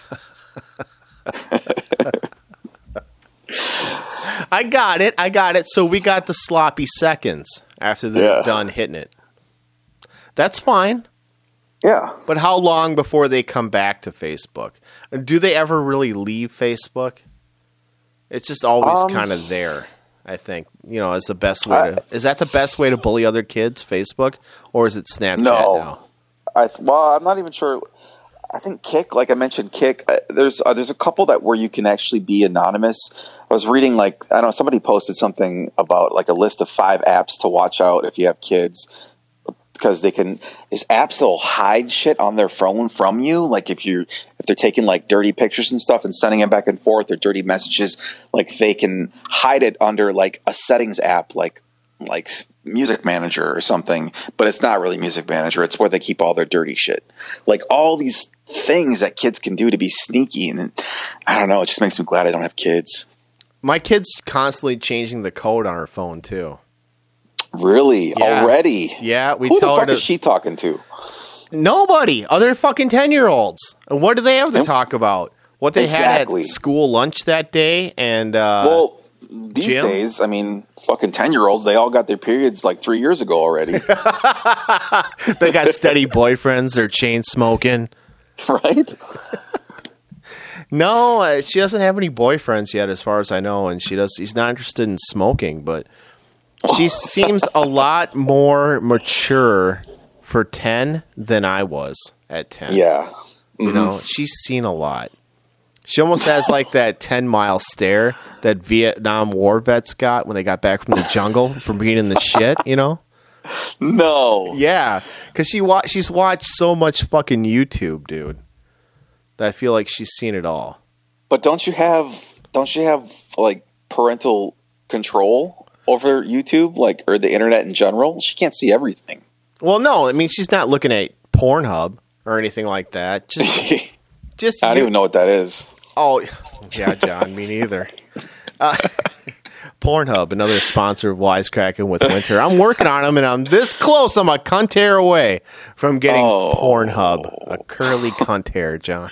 I got it. I got it. So we got the sloppy seconds after they're Yeah. done hitting it. That's fine. Yeah. But how long before they come back to Facebook? Do they ever really leave Facebook? It's just always Um, kind of there, I think. You know, as the best way I- to... Is that the best way to bully other kids, Facebook? Or is it Snapchat No. now? I well, I'm not even sure. I think Kik, like I mentioned, Kik. Uh, there's uh, there's a couple that where you can actually be anonymous. I was reading like I don't know. Somebody posted something about like a list of five apps to watch out if you have kids, because they can. There's apps that'll hide shit on their phone from you. Like if you if they're taking like dirty pictures and stuff and sending them back and forth or dirty messages, like they can hide it under like a settings app, like like Music Manager or something, but it's not really Music Manager. It's where they keep all their dirty shit. Like all these things that kids can do to be sneaky, and I don't know. It just makes me glad I don't have kids. My kid's constantly changing the code on her phone, too. Really, Yeah. already? Yeah, we Who tell the her fuck to... is she talking to? Nobody. Other fucking ten-year-olds. And what do they have to Yep. talk about? What they Exactly. had at school lunch that day? And, uh... Well, these Jim? days, I mean, fucking ten-year-olds, they all got their periods like three years ago already, they got steady boyfriends. They're chain smoking. right? No, uh, she doesn't have any boyfriends yet, as far as I know, and she does. She's not interested in smoking, but she seems a lot more mature for ten than I was at ten. Yeah. you know, she's seen a lot. She almost has like that ten mile stare that Vietnam War vets got when they got back from the jungle from being in the shit. You know. No. Yeah, because she wa- she's watched so much fucking YouTube, dude, that I feel like she's seen it all. But don't you have don't you have like parental control over YouTube, like or the internet in general? She can't see everything. Well, no, I mean she's not looking at Pornhub or anything like that. Just, just I don't you- even know what that is. Oh, yeah, John, me neither. Uh, Pornhub, another sponsor of Wisecracking with Winter. I'm working on them, and I'm this close. I'm a cunt hair away from getting Oh. Pornhub. A curly cunt hair, John.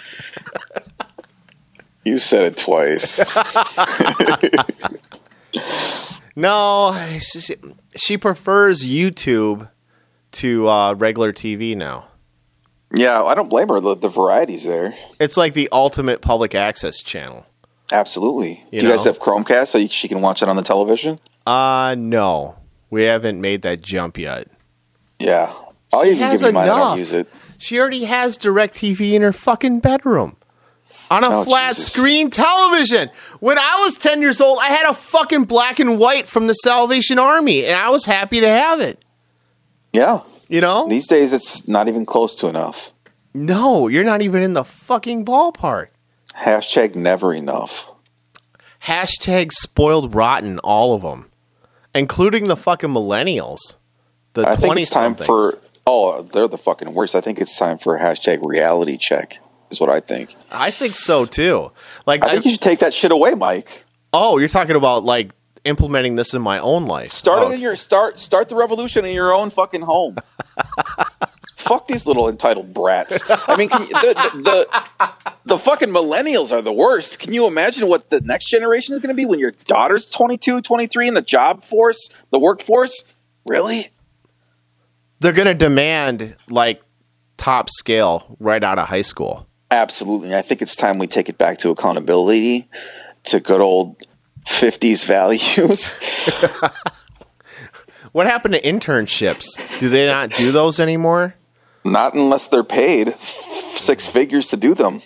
You said it twice. No, she, she prefers YouTube to uh, regular T V now. Yeah, I don't blame her. The, the variety's there. It's like the ultimate public access channel. Absolutely. You Do you guys know? have Chromecast so you, she can watch it on the television? Uh, no. We haven't made that jump yet. Yeah. I'll She even has give you mine. I enough. don't use it. She already has DirecTV in her fucking bedroom. On a Oh, flat Jesus. screen television. When I was ten years old, I had a fucking black and white from the Salvation Army, and I was happy to have it. Yeah. You know? These days, it's not even close to enough. No, you're not even in the fucking ballpark. Hashtag never enough. Hashtag spoiled rotten, all of them. Including the fucking millennials. The I think it's time twenty-somethings. for... Oh, they're the fucking worst. I think it's time for a hashtag reality check, is what I think. I think so, too. Like, I think I- you should take that shit away, Mike. oh, you're talking about, like, implementing this in my own life. Start Oh, it in your start. Start the revolution in your own fucking home. Fuck these little entitled brats. I mean, can you, the, the, the the fucking millennials are the worst. Can you imagine what the next generation is going to be when your daughter's twenty-two, twenty-three in the job force, the workforce? Really? they're going to demand, like, top scale right out of high school. Absolutely. I think it's time we take it back to accountability, to good old fifties values. What happened to internships? Do they not do those anymore? Not unless they're paid six figures to do them.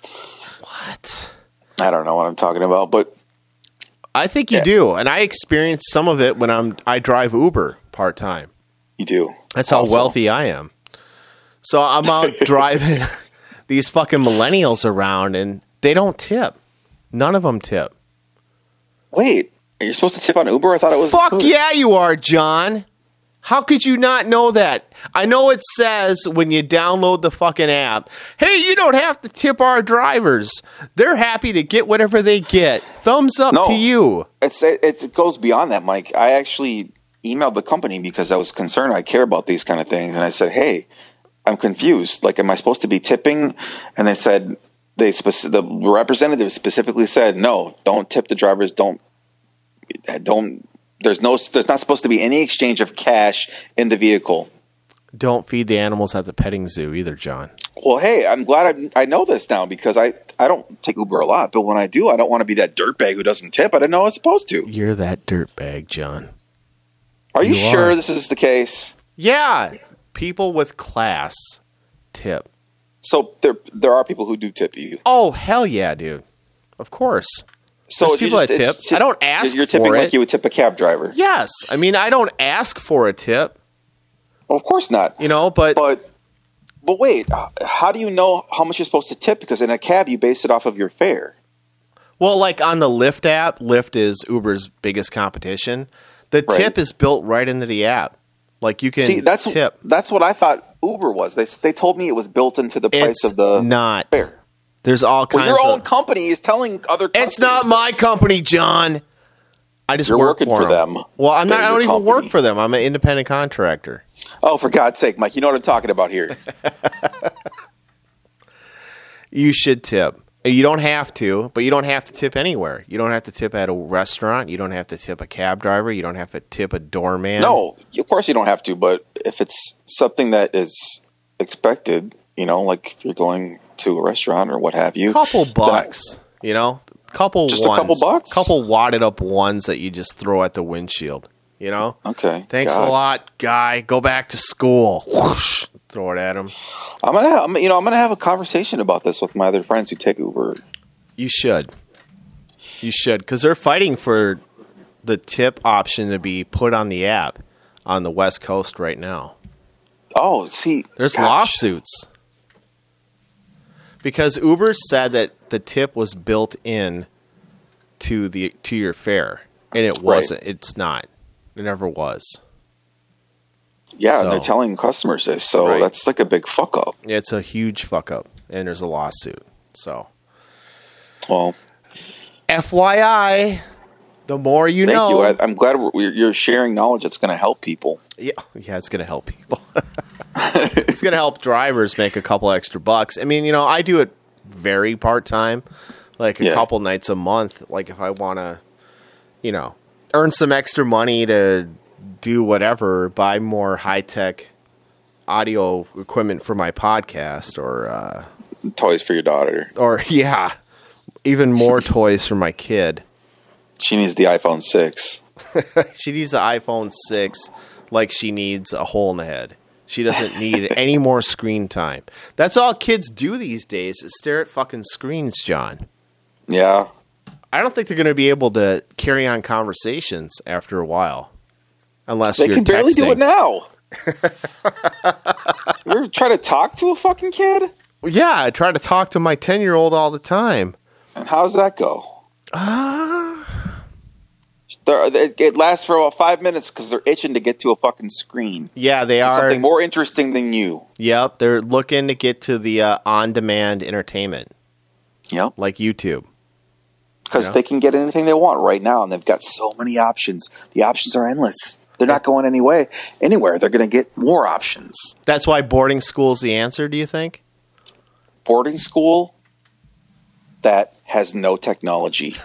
What? I don't know what I'm talking about, but I think you Yeah. do, and I experience some of it when I'm I drive Uber part time. you do. That's how Also. wealthy I am. So I'm out driving these fucking millennials around, and they don't tip. None of them tip. Wait, are you supposed to tip on Uber? I thought it was. Fuck included. yeah, you are, John. How could you not know that? I know it says when you download the fucking app, hey, you don't have to tip our drivers. They're happy to get whatever they get. Thumbs up No. to you. It's it, it goes beyond that, Mike. I actually emailed the company because I was concerned. I care about these kind of things, and I said, "Hey, I'm confused. Like, am I supposed to be tipping?" And they said they speci- the representative specifically said, "No, don't tip the drivers. Don't don't." There's no. There's not supposed to be any exchange of cash in the vehicle. Don't feed the animals at the petting zoo either, John. Well, hey, I'm glad I, I know this now because I, I don't take Uber a lot, but when I do, I don't want to be that dirtbag who doesn't tip. I didn't know I was supposed to. You're that dirtbag, John. Are you, You sure are. this is the case? Yeah, people with class tip. So there there are people who do tip you. Oh, hell yeah, dude. Of course. So There's you're people just- that it's tip. tip- I don't ask You're for tipping it. like you would tip a cab driver. Yes. I mean, I don't ask for a tip, Well, of course not. you know, but But but wait, how do you know how much you're supposed to tip? Because in a cab, you base it off of your fare. well, like on the Lyft app, Lyft is Uber's biggest competition. The Right. tip is built right into the app. Like you can See, that's tip. that's what I thought Uber was. They they told me it was built into the price It's of the not. fare. There's all Well, kinds your own of company is telling other. It's not customers my this. company, John. I just You're work working for them. Well, I'm not. They're I don't your even work company. for them. I'm an independent contractor. Oh, for God's sake, Mike! You know what I'm talking about here. You should tip. You don't have to, but you don't have to tip anywhere. You don't have to tip at a restaurant. You don't have to tip a cab driver. You don't have to tip a doorman. No, of course you don't have to. But if it's something that is expected, you know, like if you're going to a restaurant or what have you, couple then I- bucks. You know, couple Just a ones, couple bucks? couple wadded up ones that you just throw at the windshield. You know. Okay. Thanks God. a lot, guy. Go back to school. Whoosh, throw it at him. I'm gonna, have, I'm, you know, I'm gonna have a conversation about this with my other friends who take Uber. You should. You should, because they're fighting for the tip option to be put on the app on the West Coast right now. Oh, see, There's gosh. lawsuits because Uber said that the tip was built in to the to your fare, and it wasn't. It's not. It never was. Yeah, So- and they're telling customers this, so Right. that's like a big fuck up. It's a huge fuck up, and there's a lawsuit. So, Well, F Y I, the more you thank know. you. I, I'm glad we're, you're sharing knowledge that's going to help people. Yeah, yeah, it's going to help people. It's going to help drivers make a couple extra bucks. I mean, you know, I do it very part time, like a Yeah. couple nights a month. Like if I want to, you know, earn some extra money to do whatever, buy more high tech audio equipment for my podcast, or uh, Toys for your daughter. or yeah, even more toys for my kid. She needs the iPhone six. She needs the iPhone six like she needs a hole in the head. She doesn't need any more screen time. That's all kids do these days is stare at fucking screens, John. Yeah. I don't think they're going to be able to carry on conversations after a while. Unless They you're can barely do texting. it now. You ever try to talk to a fucking kid? Yeah, I try to talk to my ten-year-old all the time. And how's that go? Uh, They're, it, it lasts for about five minutes because they're itching to get to a fucking screen. yeah, they To are. something more interesting than you. Yep, they're looking to get to the uh, on-demand entertainment, Yep. like YouTube. Because Yeah. they can get anything they want right now, and they've got so many options. The options are endless. They're not going any way, anywhere. They're going to get more options. That's why boarding school's the answer, do you think? Boarding school that has no technology.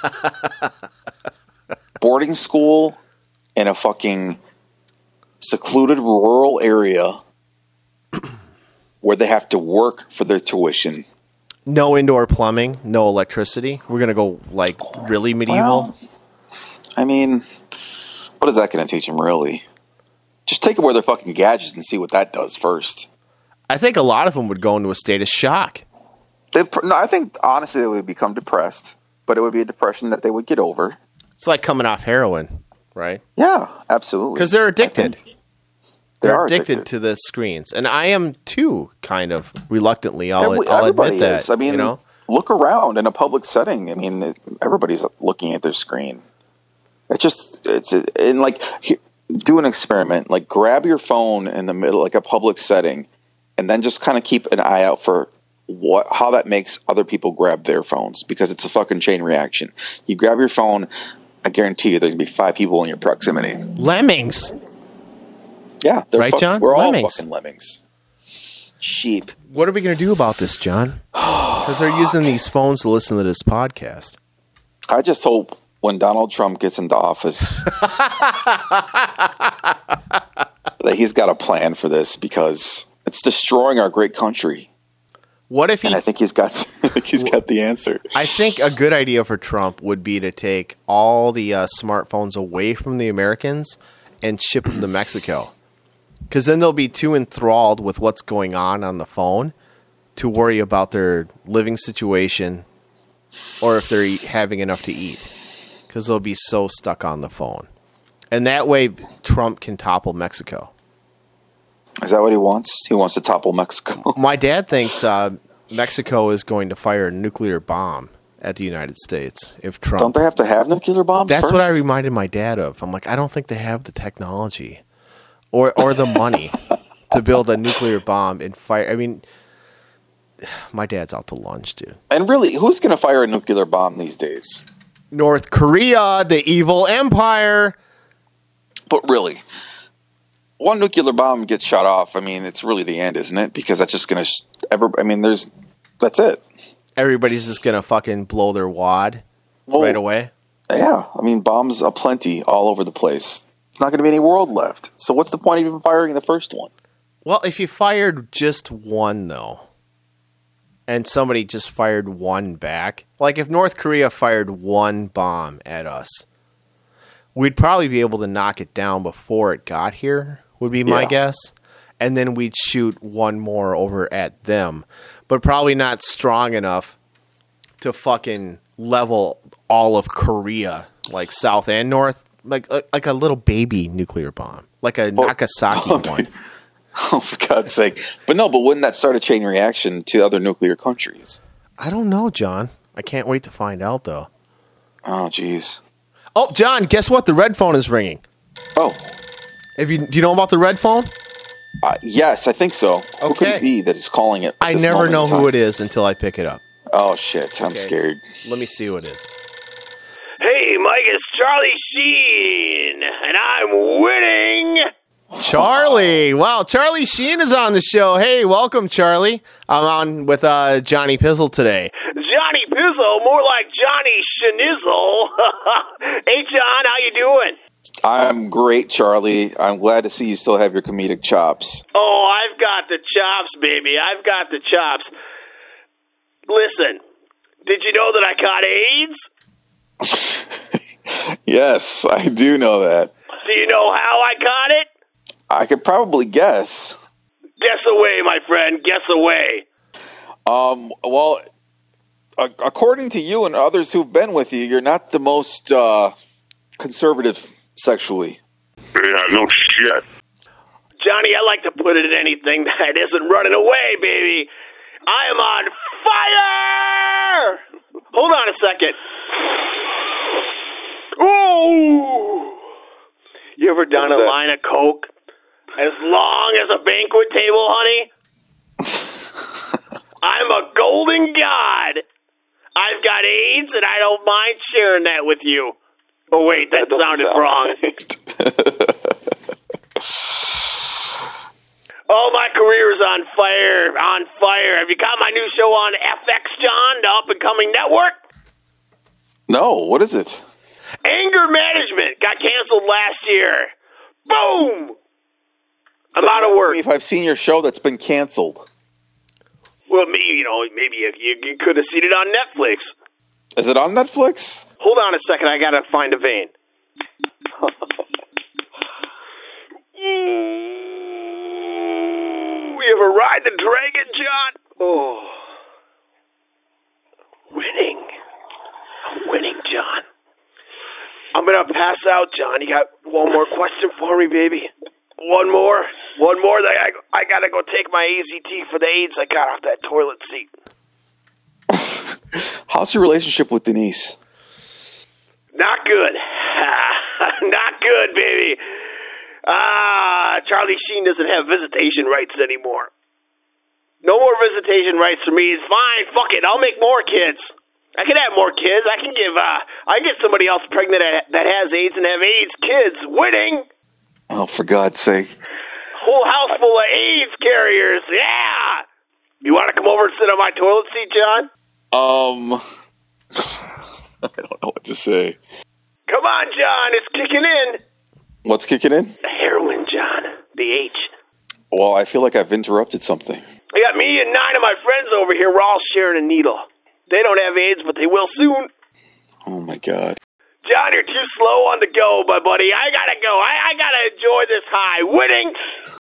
Boarding school in a fucking secluded rural area where they have to work for their tuition. No indoor plumbing, no electricity. We're gonna go like really medieval. Well, I mean, what is that going to teach them, really? Just take away their fucking gadgets and see what that does first. I think a lot of them would go into a state of shock. They, no, I think, honestly, they would become depressed, but it would be a depression that they would get over. It's like coming off heroin, right? Yeah, absolutely. Because they're addicted. They They're are addicted, addicted to the screens, and I am too, kind of reluctantly. I'll, Every- I'll everybody admit that. is. I mean, you know? look around in a public setting. I mean, it, everybody's looking at their screen. It's just, it's, and like, he- do an experiment. Like, grab your phone in the middle, like a public setting, and then just kind of keep an eye out for what, how that makes other people grab their phones, because it's a fucking chain reaction. You grab your phone, I guarantee you there's going to be five people in your proximity. Lemmings. Yeah. they're Right, fuck- John? We're all Lemmings. fucking lemmings. Sheep. What are we going to do about this, John? Because they're using these phones to listen to this podcast. I just hope when Donald Trump gets into office that he's got a plan for this, because it's destroying our great country. What if he? And I think he's got I think he's got the answer. I think a good idea for Trump would be to take all the uh, smartphones away from the Americans and ship them to Mexico. Because then they'll be too enthralled with what's going on on the phone to worry about their living situation or if they're eat, having enough to eat. Because they'll be so stuck on the phone. And that way, Trump can topple Mexico. Is that what he wants? He wants to topple Mexico. My dad thinks uh, Mexico is going to fire a nuclear bomb at the United States if Trump... Don't they have to have nuclear bombs That's first? what I reminded my dad of. I'm like, I don't think they have the technology or or the money to build a nuclear bomb and fire. I mean, my dad's out to lunch, dude. And really, who's going to fire a nuclear bomb these days? North Korea, the evil empire. But really, one nuclear bomb gets shot off. I mean, it's really the end, isn't it? Because that's just going to... ever. I mean, there's... That's it. Everybody's just going to fucking blow their wad Well, right away. Yeah. I mean, bombs aplenty all over the place. There's not going to be any world left. So what's the point of even firing the first one? Well, if you fired just one, though, and somebody just fired one back, like if North Korea fired one bomb at us, we'd probably be able to knock it down before it got here, would be my Yeah. guess. And then we'd shoot one more over at them, but probably not strong enough to fucking level all of Korea, like South and North, like like a little baby nuclear bomb, like a Well- Nagasaki one. Oh, for God's sake. But no, but wouldn't that start a chain reaction to other nuclear countries? I don't know, John. I can't wait to find out, though. Oh, jeez. Oh, John, guess what? The red phone is ringing. Oh, Have you? Do you know about the red phone? uh, yes, I think so. Who could Okay. it be that is calling it? at I this never moment know in time? who it is until I pick it up. Oh, shit. I'm Okay. scared. Let me see who it is. Hey, Mike, it's Charlie Sheen, and I'm winning. Charlie. Wow, Charlie Sheen is on the show. Hey, welcome, Charlie. I'm on with uh, Johnny Pizzle today. Johnny Pizzle, more like Johnny Schnizzle. Hey, John, how you doing? I'm great, Charlie. I'm glad to see you still have your comedic chops. Oh, I've got the chops, baby. I've got the chops. Listen, did you know that I caught AIDS? Yes, I do know that. Do you know how I caught it? I could probably guess. Guess away, my friend. Guess away. Um, well, a- according to you and others who've been with you, you're not the most uh, conservative sexually. Yeah, no shit. Johnny, I like to put it in anything that isn't running away, baby. I am on fire! Hold on a second. Ooh! You ever done a line of coke as long as a banquet table, honey? I'm a golden god. I've got AIDS, and I don't mind sharing that with you. Oh, wait, that, that sounded wrong. Oh, my career is on fire, on fire. Have you got my new show on F X, John, the up-and-coming network? No, what is it? Anger Management got canceled last year. Boom! I'm out of work. If I've seen your show that's been canceled. Well, me, you know, maybe you, you, you could have seen it on Netflix. Is it on Netflix? Hold on a second, I gotta find a vein. Ooh, you ever ride the dragon, John? Oh. Winning. I'm winning, John. I'm gonna pass out, John. You got one more question for me, baby? One more? One more? I, I gotta go take my A Z T for the AIDS I got off that toilet seat. How's your relationship with Denise? Not good. Not good, baby. Ah, Charlie Sheen doesn't have visitation rights anymore. No more visitation rights for me. It's fine. Fuck it. I'll make more kids. I can have more kids. I can give, uh, I can get somebody else pregnant that, that has AIDS and have AIDS kids. Winning. Oh, for God's sake. Whole house full of AIDS carriers. Yeah. You want to come over and sit on my toilet seat, John? Um, I don't know what to say. Come on, John. It's kicking in. What's kicking in? The heroin, John. The H. Well, I feel like I've interrupted something. I got me and nine of my friends over here. We're all sharing a needle. They don't have AIDS, but they will soon. Oh, my God. John, you're too slow on the go, my buddy. I gotta go. I, I gotta enjoy this high. Winning.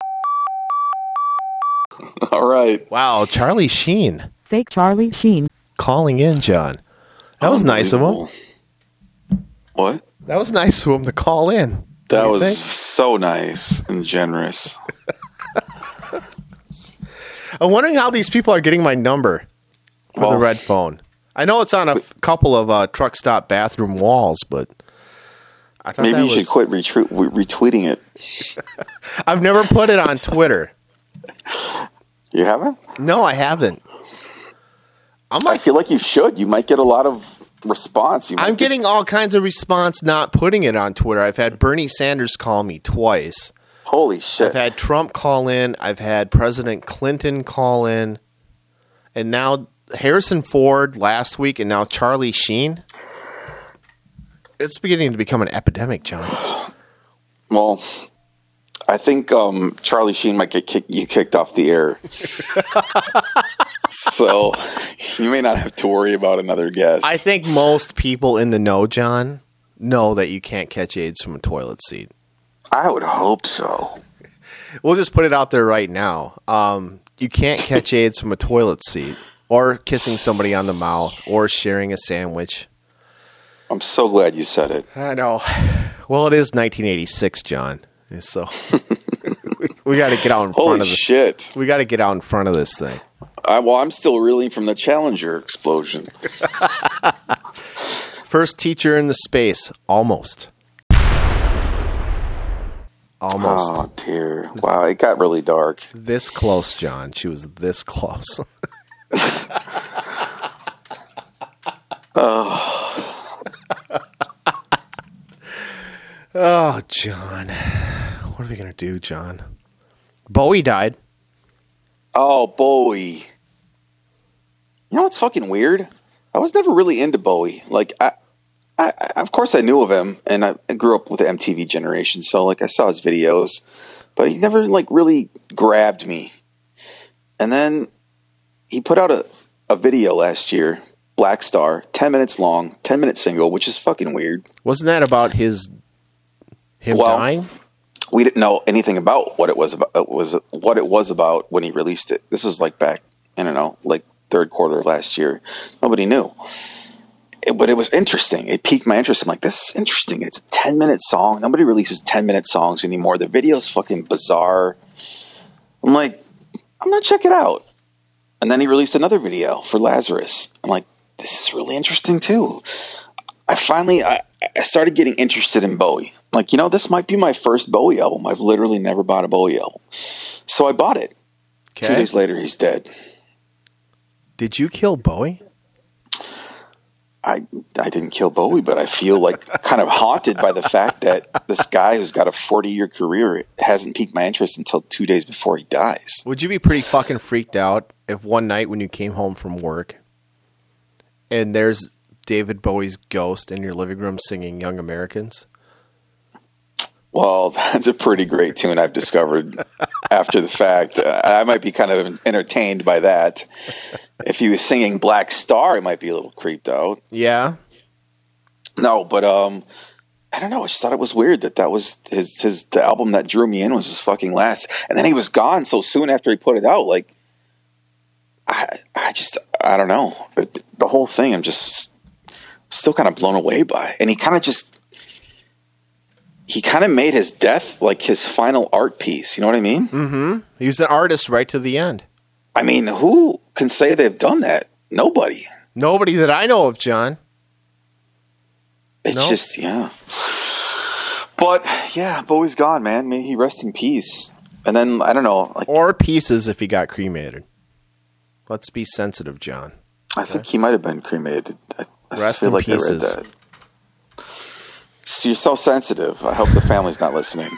All right. Wow, Charlie Sheen Fake Charlie Sheen. calling in, John. That was nice of him. What? That was nice of him to call in. That What do you was think? so nice and generous. I'm wondering how these people are getting my number for Well, the red phone. I know it's on a f- couple of uh, truck stop bathroom walls, but I thought Maybe that you was... should quit retweet, retweeting it. I've never put it on Twitter. You haven't? No, I haven't. I'm I like, feel like you should. You might get a lot of response. You might I'm get- getting all kinds of response not putting it on Twitter. I've had Bernie Sanders call me twice. Holy shit. I've had Trump call in. I've had President Clinton call in. And now Harrison Ford last week, and now Charlie Sheen. It's beginning to become an epidemic, John. Well, I think um, Charlie Sheen might get kick- you kicked off the air. So you may not have to worry about another guest. I think most people in the know, John, know that you can't catch AIDS from a toilet seat. I would hope so. We'll just put it out there right now. Um, you can't catch AIDS from a toilet seat, or kissing somebody on the mouth, or sharing a sandwich. I'm so glad you said it. I know. Well, it is nineteen eighty-six, John. So we, we got to get out in front Holy of the. shit. We got to get out in front of this thing. I, well, I'm still reeling from the Challenger explosion. First teacher in the space, almost. Almost. Oh, dear. Wow, it got really dark. This close, John. She was this close. Oh. Oh, John. What are we going to do, John? Bowie died. Oh, Bowie. You know what's fucking weird? I was never really into Bowie. Like, I, I, I of course I knew of him, and I, I grew up with the M T V generation, so, like, I saw his videos, but he never, like, really grabbed me. And then he put out a, a video last year, Black Star, ten minutes long, ten minute single, which is fucking weird. Wasn't that about his him Well, dying? We didn't know anything about what it was about. It was what it was about when he released it. This was like back, I don't know, like third quarter of last year. Nobody knew, it, but it was interesting. It piqued my interest. I'm like, this is interesting. It's a ten minute song. Nobody releases ten minute songs anymore. The video's fucking bizarre. I'm like, I'm gonna check it out. And then he released another video for Lazarus. I'm like, this is really interesting too. I finally, I, I started getting interested in Bowie. Like, you know, this might be my first Bowie album. I've literally never bought a Bowie album. So I bought it. Two Okay. days later, he's dead. Did you kill Bowie? I I didn't kill Bowie, but I feel like kind of haunted by the fact that this guy who's got a forty-year career hasn't piqued my interest until two days before he dies. Would you be pretty fucking freaked out if one night when you came home from work and there's David Bowie's ghost in your living room singing Young Americans? Well, that's a pretty great tune I've discovered after the fact. Uh, I might be kind of entertained by that. If he was singing Black Star, I might be a little creeped out. Yeah. No, but um, I don't know. I just thought it was weird that that was his his the album that drew me in was his fucking last, and then he was gone so soon after he put it out. Like, I I just I don't know the, the whole thing. I'm just still kind of blown away by, and he kind of just he kind of made his death like his final art piece. You know what I mean? Mm-hmm. He was an artist right to the end. I mean, who can say they've done that? Nobody. Nobody that I know of, John. It's Nope. just, yeah. But, yeah, Bowie's gone, man. May he rest in peace. And then, I don't know. Like, Or pieces if he got cremated. Let's be sensitive, John. I think he might have been cremated. I, I Rest feel in like pieces. I read that. So you're so sensitive. I hope the family's not listening.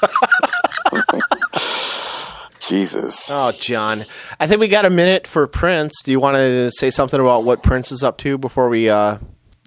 Jesus. Oh, John. I think we got a minute for Prince. Do you want to say something about what Prince is up to before we... Uh...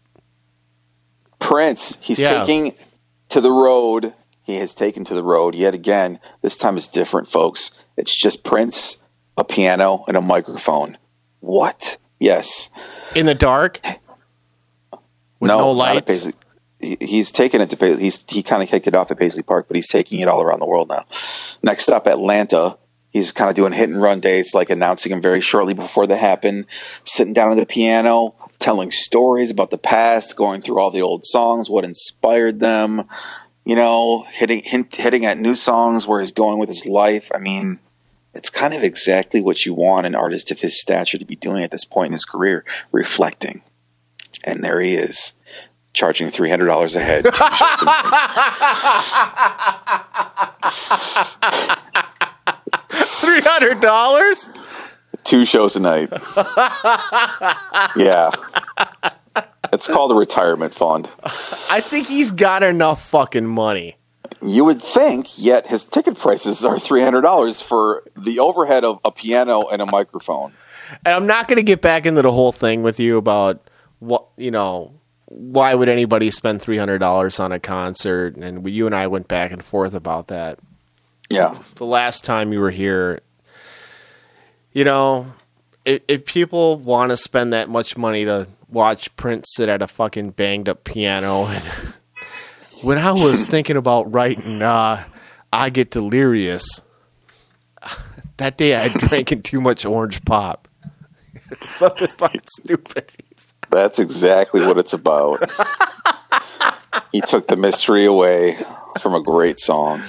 Prince, he's Yeah. taking to the road. He has taken to the road yet again. This time it's different, folks. It's just Prince, a piano, and a microphone. What? Yes. In the dark? With no, not at lights? Paisley. He- He's taken it to Paisley. He's he kind of kicked it off at Paisley Park, but he's taking it all around the world now. Next up, Atlanta. He's kind of doing hit and run dates, like announcing them very shortly before they happen, sitting down at the piano, telling stories about the past, going through all the old songs, what inspired them, you know, hitting hint, hitting at new songs, where he's going with his life. I mean, it's kind of exactly what you want an artist of his stature to be doing at this point in his career, reflecting. And there he is, charging three hundred dollars a head. three hundred dollars? Two shows a night. Yeah. It's called a retirement fund. I think he's got enough fucking money. You would think, yet his ticket prices are three hundred dollars for the overhead of a piano and a microphone. And I'm not going to get back into the whole thing with you about what, you know, why would anybody spend three hundred dollars on a concert? And we, you and I went back and forth about that. Yeah. The last time you were here, you know, if, if people want to spend that much money to watch Prince sit at a fucking banged up piano, and when I was thinking about writing uh, I Get Delirious, that day I had drinking too much orange pop. Something fucking stupid. That's exactly what it's about. He took the mystery away from a great song.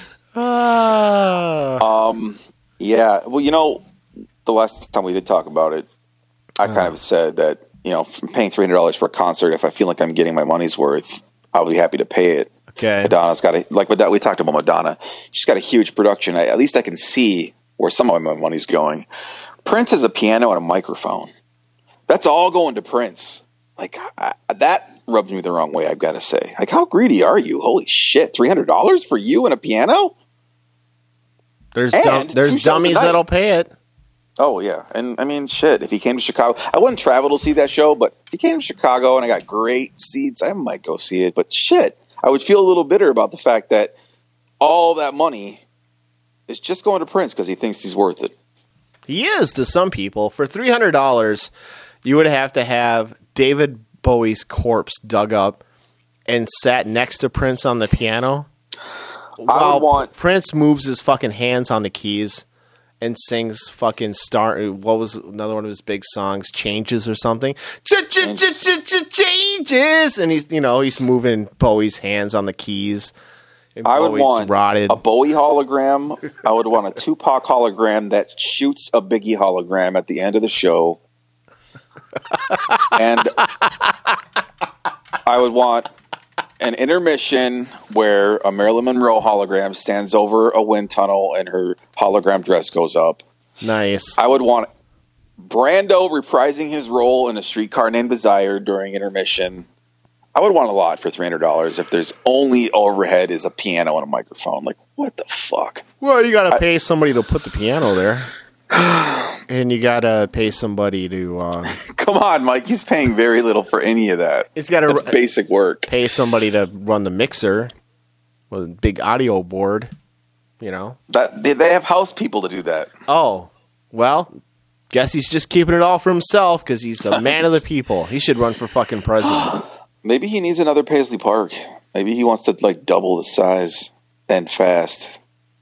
Ah. Um, yeah. Well, you know, the last time we did talk about it, I kind of said that, you know, from paying three hundred dollars for a concert, if I feel like I'm getting my money's worth, I'll be happy to pay it. Okay. Madonna's got a, like we talked about Madonna. She's got a huge production. I, at least I can see where some of my money's going. Prince has a piano and a microphone. That's all going to Prince. Like, I, that rubs me the wrong way, I've got to say. Like, how greedy are you? Holy shit, three hundred dollars for you and a piano? There's And dum- two there's shows dummies a night. that'll pay it. Oh, yeah. And, I mean, shit, if he came to Chicago, I wouldn't travel to see that show, but if he came to Chicago and I got great seats, I might go see it. But shit, I would feel a little bitter about the fact that all that money is just going to Prince because he thinks he's worth it. He is to some people. For three hundred dollars, you would have to have David Bowie's corpse dug up and sat next to Prince on the piano. While want- Prince moves his fucking hands on the keys and sings fucking star. What was another one of his big songs? Changes or something. Changes, and he's you know he's moving Bowie's hands on the keys. And I would Bowie's want rotted. a Bowie hologram. I would want a Tupac hologram that shoots a Biggie hologram at the end of the show. And I would want an intermission where a Marilyn Monroe hologram stands over a wind tunnel and her hologram dress goes up. Nice. I would want Brando reprising his role in A Streetcar Named Desire during intermission. I would want a lot for three hundred dollars if there's only overhead is a piano and a microphone. Like, what the fuck? Well, you got to pay somebody to put the piano there. And you got to pay somebody to... Uh, Come on, Mike. He's paying very little for any of that. He's got to That's basic work. pay somebody to run the mixer with a big audio board. you know? That they, they have house people to do that. Oh, well, guess he's just keeping it all for himself because he's a man of the people. He should run for fucking president. Maybe he needs another Paisley Park. Maybe he wants to like double the size and fast.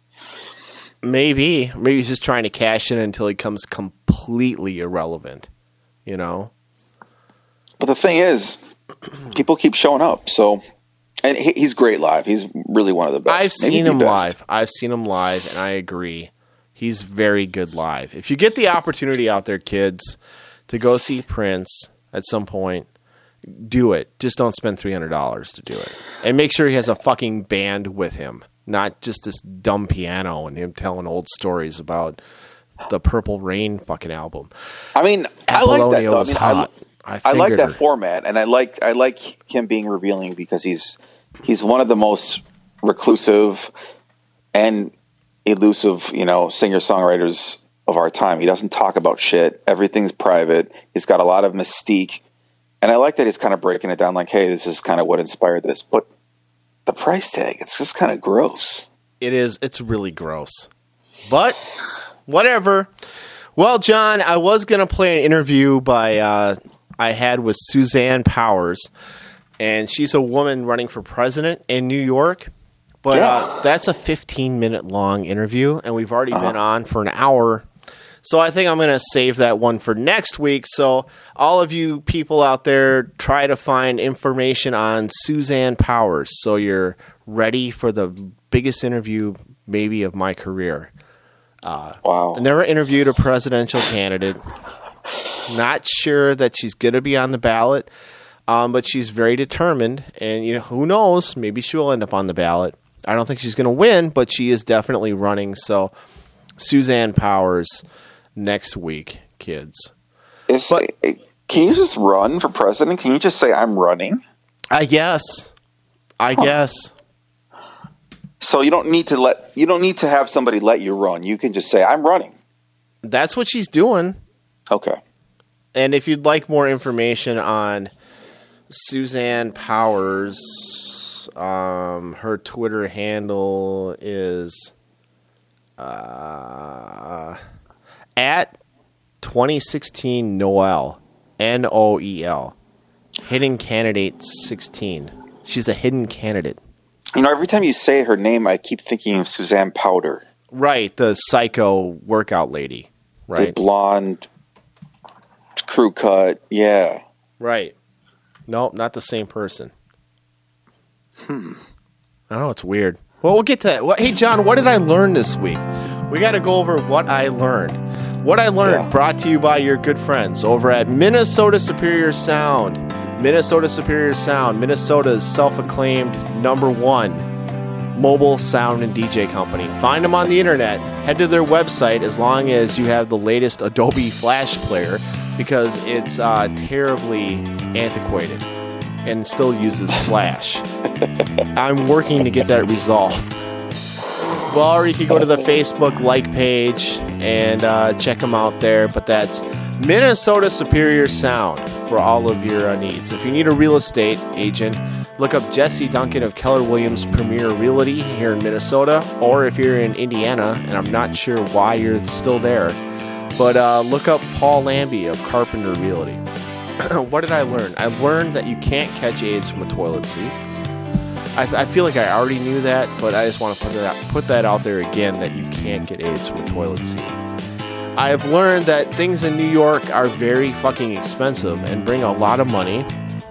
Maybe. Maybe he's just trying to cash in until he becomes completely irrelevant, you know? But the thing is, people keep showing up, so... And he, he's great live. He's really one of the best. I've Maybe seen the him best. live. I've seen him live, and I agree. He's very good live. If you get the opportunity out there, kids, to go see Prince at some point, do it. Just don't spend three hundred dollars to do it. And make sure he has a fucking band with him, not just this dumb piano and him telling old stories about the Purple Rain fucking album. I mean, I like that, though. I was mean, hot. I, I, I like that her. format, and I like I like him being revealing because he's he's one of the most reclusive and elusive, you know, singer-songwriters of our time. He doesn't talk about shit. Everything's private. He's got a lot of mystique, and I like that he's kind of breaking it down. Like, hey, this is kind of what inspired this, but the price tag, it's just kind of gross. It is. It's really gross, but whatever. Well, John, I was gonna play an interview by. Uh, I had with Suzanne Powers, and she's a woman running for president in New York. But Yeah. uh, that's a fifteen-minute long interview, and we've already been on for an hour. So I think I'm going to save that one for next week. So all of you people out there, try to find information on Suzanne Powers so you're ready for the biggest interview maybe of my career. Wow. I never interviewed a presidential candidate. Not sure that she's going to be on the ballot, um, but she's very determined. And you know, who knows? Maybe she will end up on the ballot. I don't think she's going to win, but she is definitely running. So, Suzanne Powers next week, kids. If, But- can you just run for president? Can you just say I'm running? I guess. I guess. So you don't need to let you don't need to have somebody let you run. You can just say I'm running. That's what she's doing. Okay. And if you'd like more information on Suzanne Powers, um, her Twitter handle is uh, at twenty sixteen Noel, N O E L, hidden candidate sixteen. She's a hidden candidate. You know, every time you say her name, I keep thinking of Suzanne Powder, Right, the psycho workout lady. the Right, blonde crew cut. Yeah. right. Nope, not the same person. Hmm. Oh, it's weird. Well, we'll get to that. What, hey, John, what did I learn this week? We got to go over what I learned. What I learned Yeah. brought to you by your good friends over at Minnesota Superior Sound. Minnesota Superior Sound, Minnesota's self-acclaimed number one mobile sound and D J company. Find them on the internet. Head to their website as long as you have the latest Adobe Flash player because it's uh, terribly antiquated and still uses Flash. I'm working to get that resolved. Well, or you can go to the Facebook like page and uh, check them out there. But that's Minnesota Superior Sound for all of your uh, needs. If you need a real estate agent, look up Jesse Duncan of Keller Williams Premier Realty here in Minnesota. Or if you're in Indiana, and I'm not sure why you're still there, but uh, look up Paul Lambie of Carpenter Realty. What did I learn? I learned that you can't catch AIDS from a toilet seat. I, th- I feel like I already knew that, but I just want to put that out, put that out there again that you can't get AIDS from a toilet seat. I have learned that things in New York are very fucking expensive and bring a lot of money.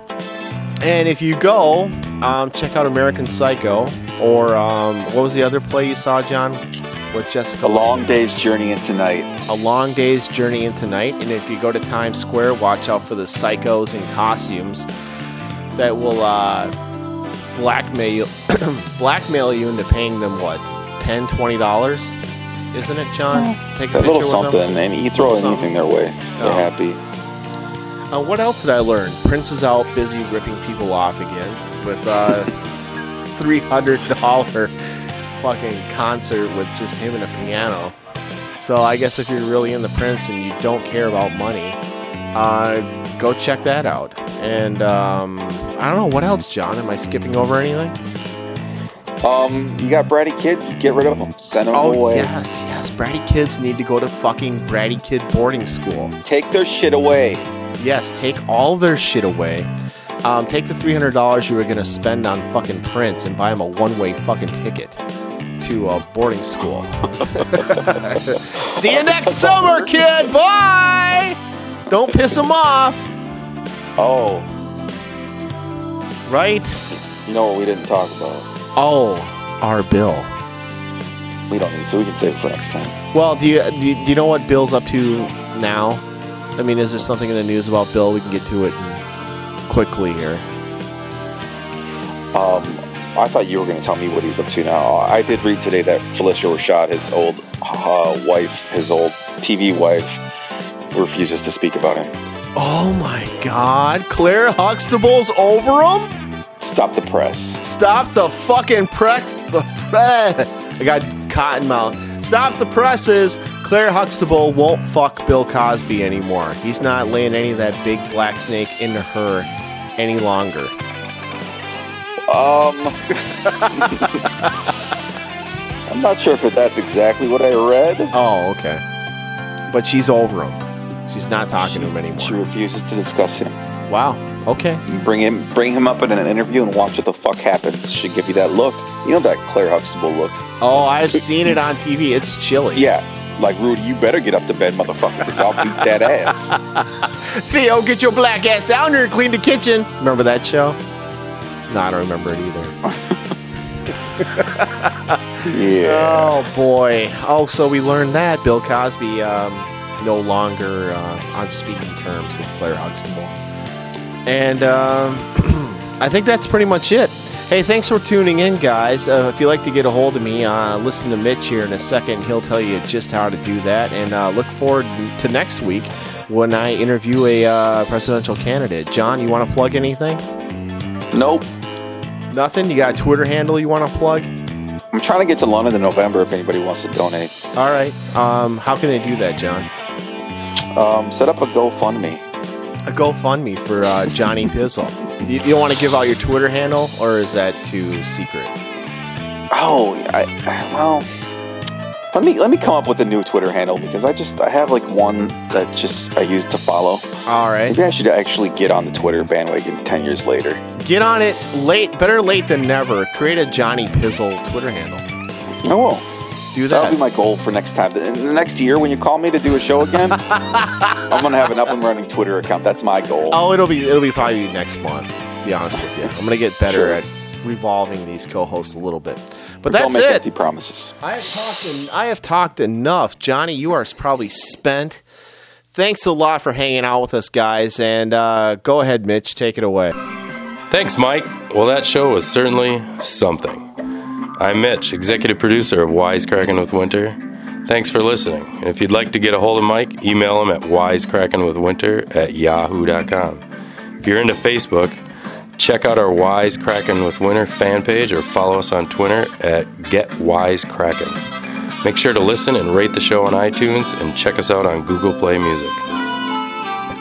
And if you go, um, check out American Psycho or um, what was the other play you saw, John? With Jessica. A long day's journey into night. A Long Day's Journey into Night. And if you go to Times Square, watch out for the psychos in costumes that will uh, blackmail blackmail you into paying them, what, ten dollars, twenty dollars? Isn't it, John? Take a A picture little with something, them. and you throw Little anything their way. Oh. They're happy. Uh, what else did I learn? Prince is out busy ripping people off again with a three hundred dollars fucking concert with just him and a piano. So I guess if you're really in the Prince and you don't care about money, uh, go check that out. And um, I don't know, what else, John? Am I skipping over anything? Um, you got bratty kids, get rid of them. Send them Oh, away. yes, yes. Bratty kids need to go to fucking bratty kid boarding school. Take their shit away. Yes, take all their shit away. Um, take the three hundred dollars you were going to spend on fucking Prince and buy him a one-way fucking ticket to a boarding school. See you next summer, kid. Bye. Don't piss him off. Oh, Right? you know what we didn't talk about? Oh, our Bill. We don't need to. We can save it for next time. Well, do you, do you do you know what Bill's up to now? I mean, is there something in the news about Bill? We can get to it quickly here. Um, I thought you were going to tell me what he's up to now. I did read today that Felicia Rashad, his old uh, wife, his old T V wife, refuses to speak about him. Oh my God, Claire Huxtable's over him? Stop the press. Stop the fucking press. The press. I got cotton mouth. Stop the presses. Claire Huxtable won't fuck Bill Cosby anymore. He's not laying any of that big black snake into her any longer. Um, I'm not sure if that's exactly what I read. Oh, okay. But she's over him. She's not talking to him She anymore. refuses to discuss him. Wow. Okay. You bring him, bring him up in an interview and watch what the fuck happens. She'll give you that look. You know that Claire Huxtable look. Oh, I've seen it on T V. It's chilly. Yeah, like Rudy, you better get up to bed, motherfucker, because I'll beat that ass. Theo, get your black ass down here and clean the kitchen. Remember that show? No, I don't remember it either. Yeah. Oh, boy. Oh, so we learned that Bill Cosby um, no longer uh, on speaking terms with Claire Huxtable. And um, I think that's pretty much it. Hey, thanks for tuning in, guys. Uh, if you'd like to get a hold of me, uh, listen to Mitch here in a second. He'll tell you just how to do that. And uh, look forward to next week when I interview a uh, presidential candidate. John, you want to plug anything? Nope. Nothing? You got a Twitter handle you want to plug? I'm trying to get to London in November if anybody wants to donate. All right. Um, how can they do that, John? Um, set up a GoFundMe. A GoFundMe for uh, Johnny Pizzle. You, you don't want to give out your Twitter handle, or is that too secret? Oh, I, well, let me let me come up with a new Twitter handle because I just I have like one that just I use to follow. All right. Maybe I should actually get on the Twitter bandwagon ten years later. Get on it late. Better late than never. Create a Johnny Pizzle Twitter handle. I will. Do That'll be that. my goal for next time. In the next year, when you call me to do a show again, I'm gonna have an up and running Twitter account. That's my goal. Oh, it'll be it'll be probably next month. To be honest with you, I'm gonna get better Sure. at revolving these co-hosts a little bit. But Don't that's make it. empty promises. I have talked. En- I have talked enough, Johnny. You are probably spent. Thanks a lot for hanging out with us, guys. And uh, go ahead, Mitch. Take it away. Thanks, Mike. Well, that show was certainly something. I'm Mitch, executive producer of Wisecracking with Winter. Thanks for listening. And if you'd like to get a hold of Mike, email him at wisecrackingwithwinter at yahoo dot com. If you're into Facebook, check out our Wisecracking with Winter fan page or follow us on Twitter at GetWisecracking. Make sure to listen and rate the show on iTunes and check us out on Google Play Music.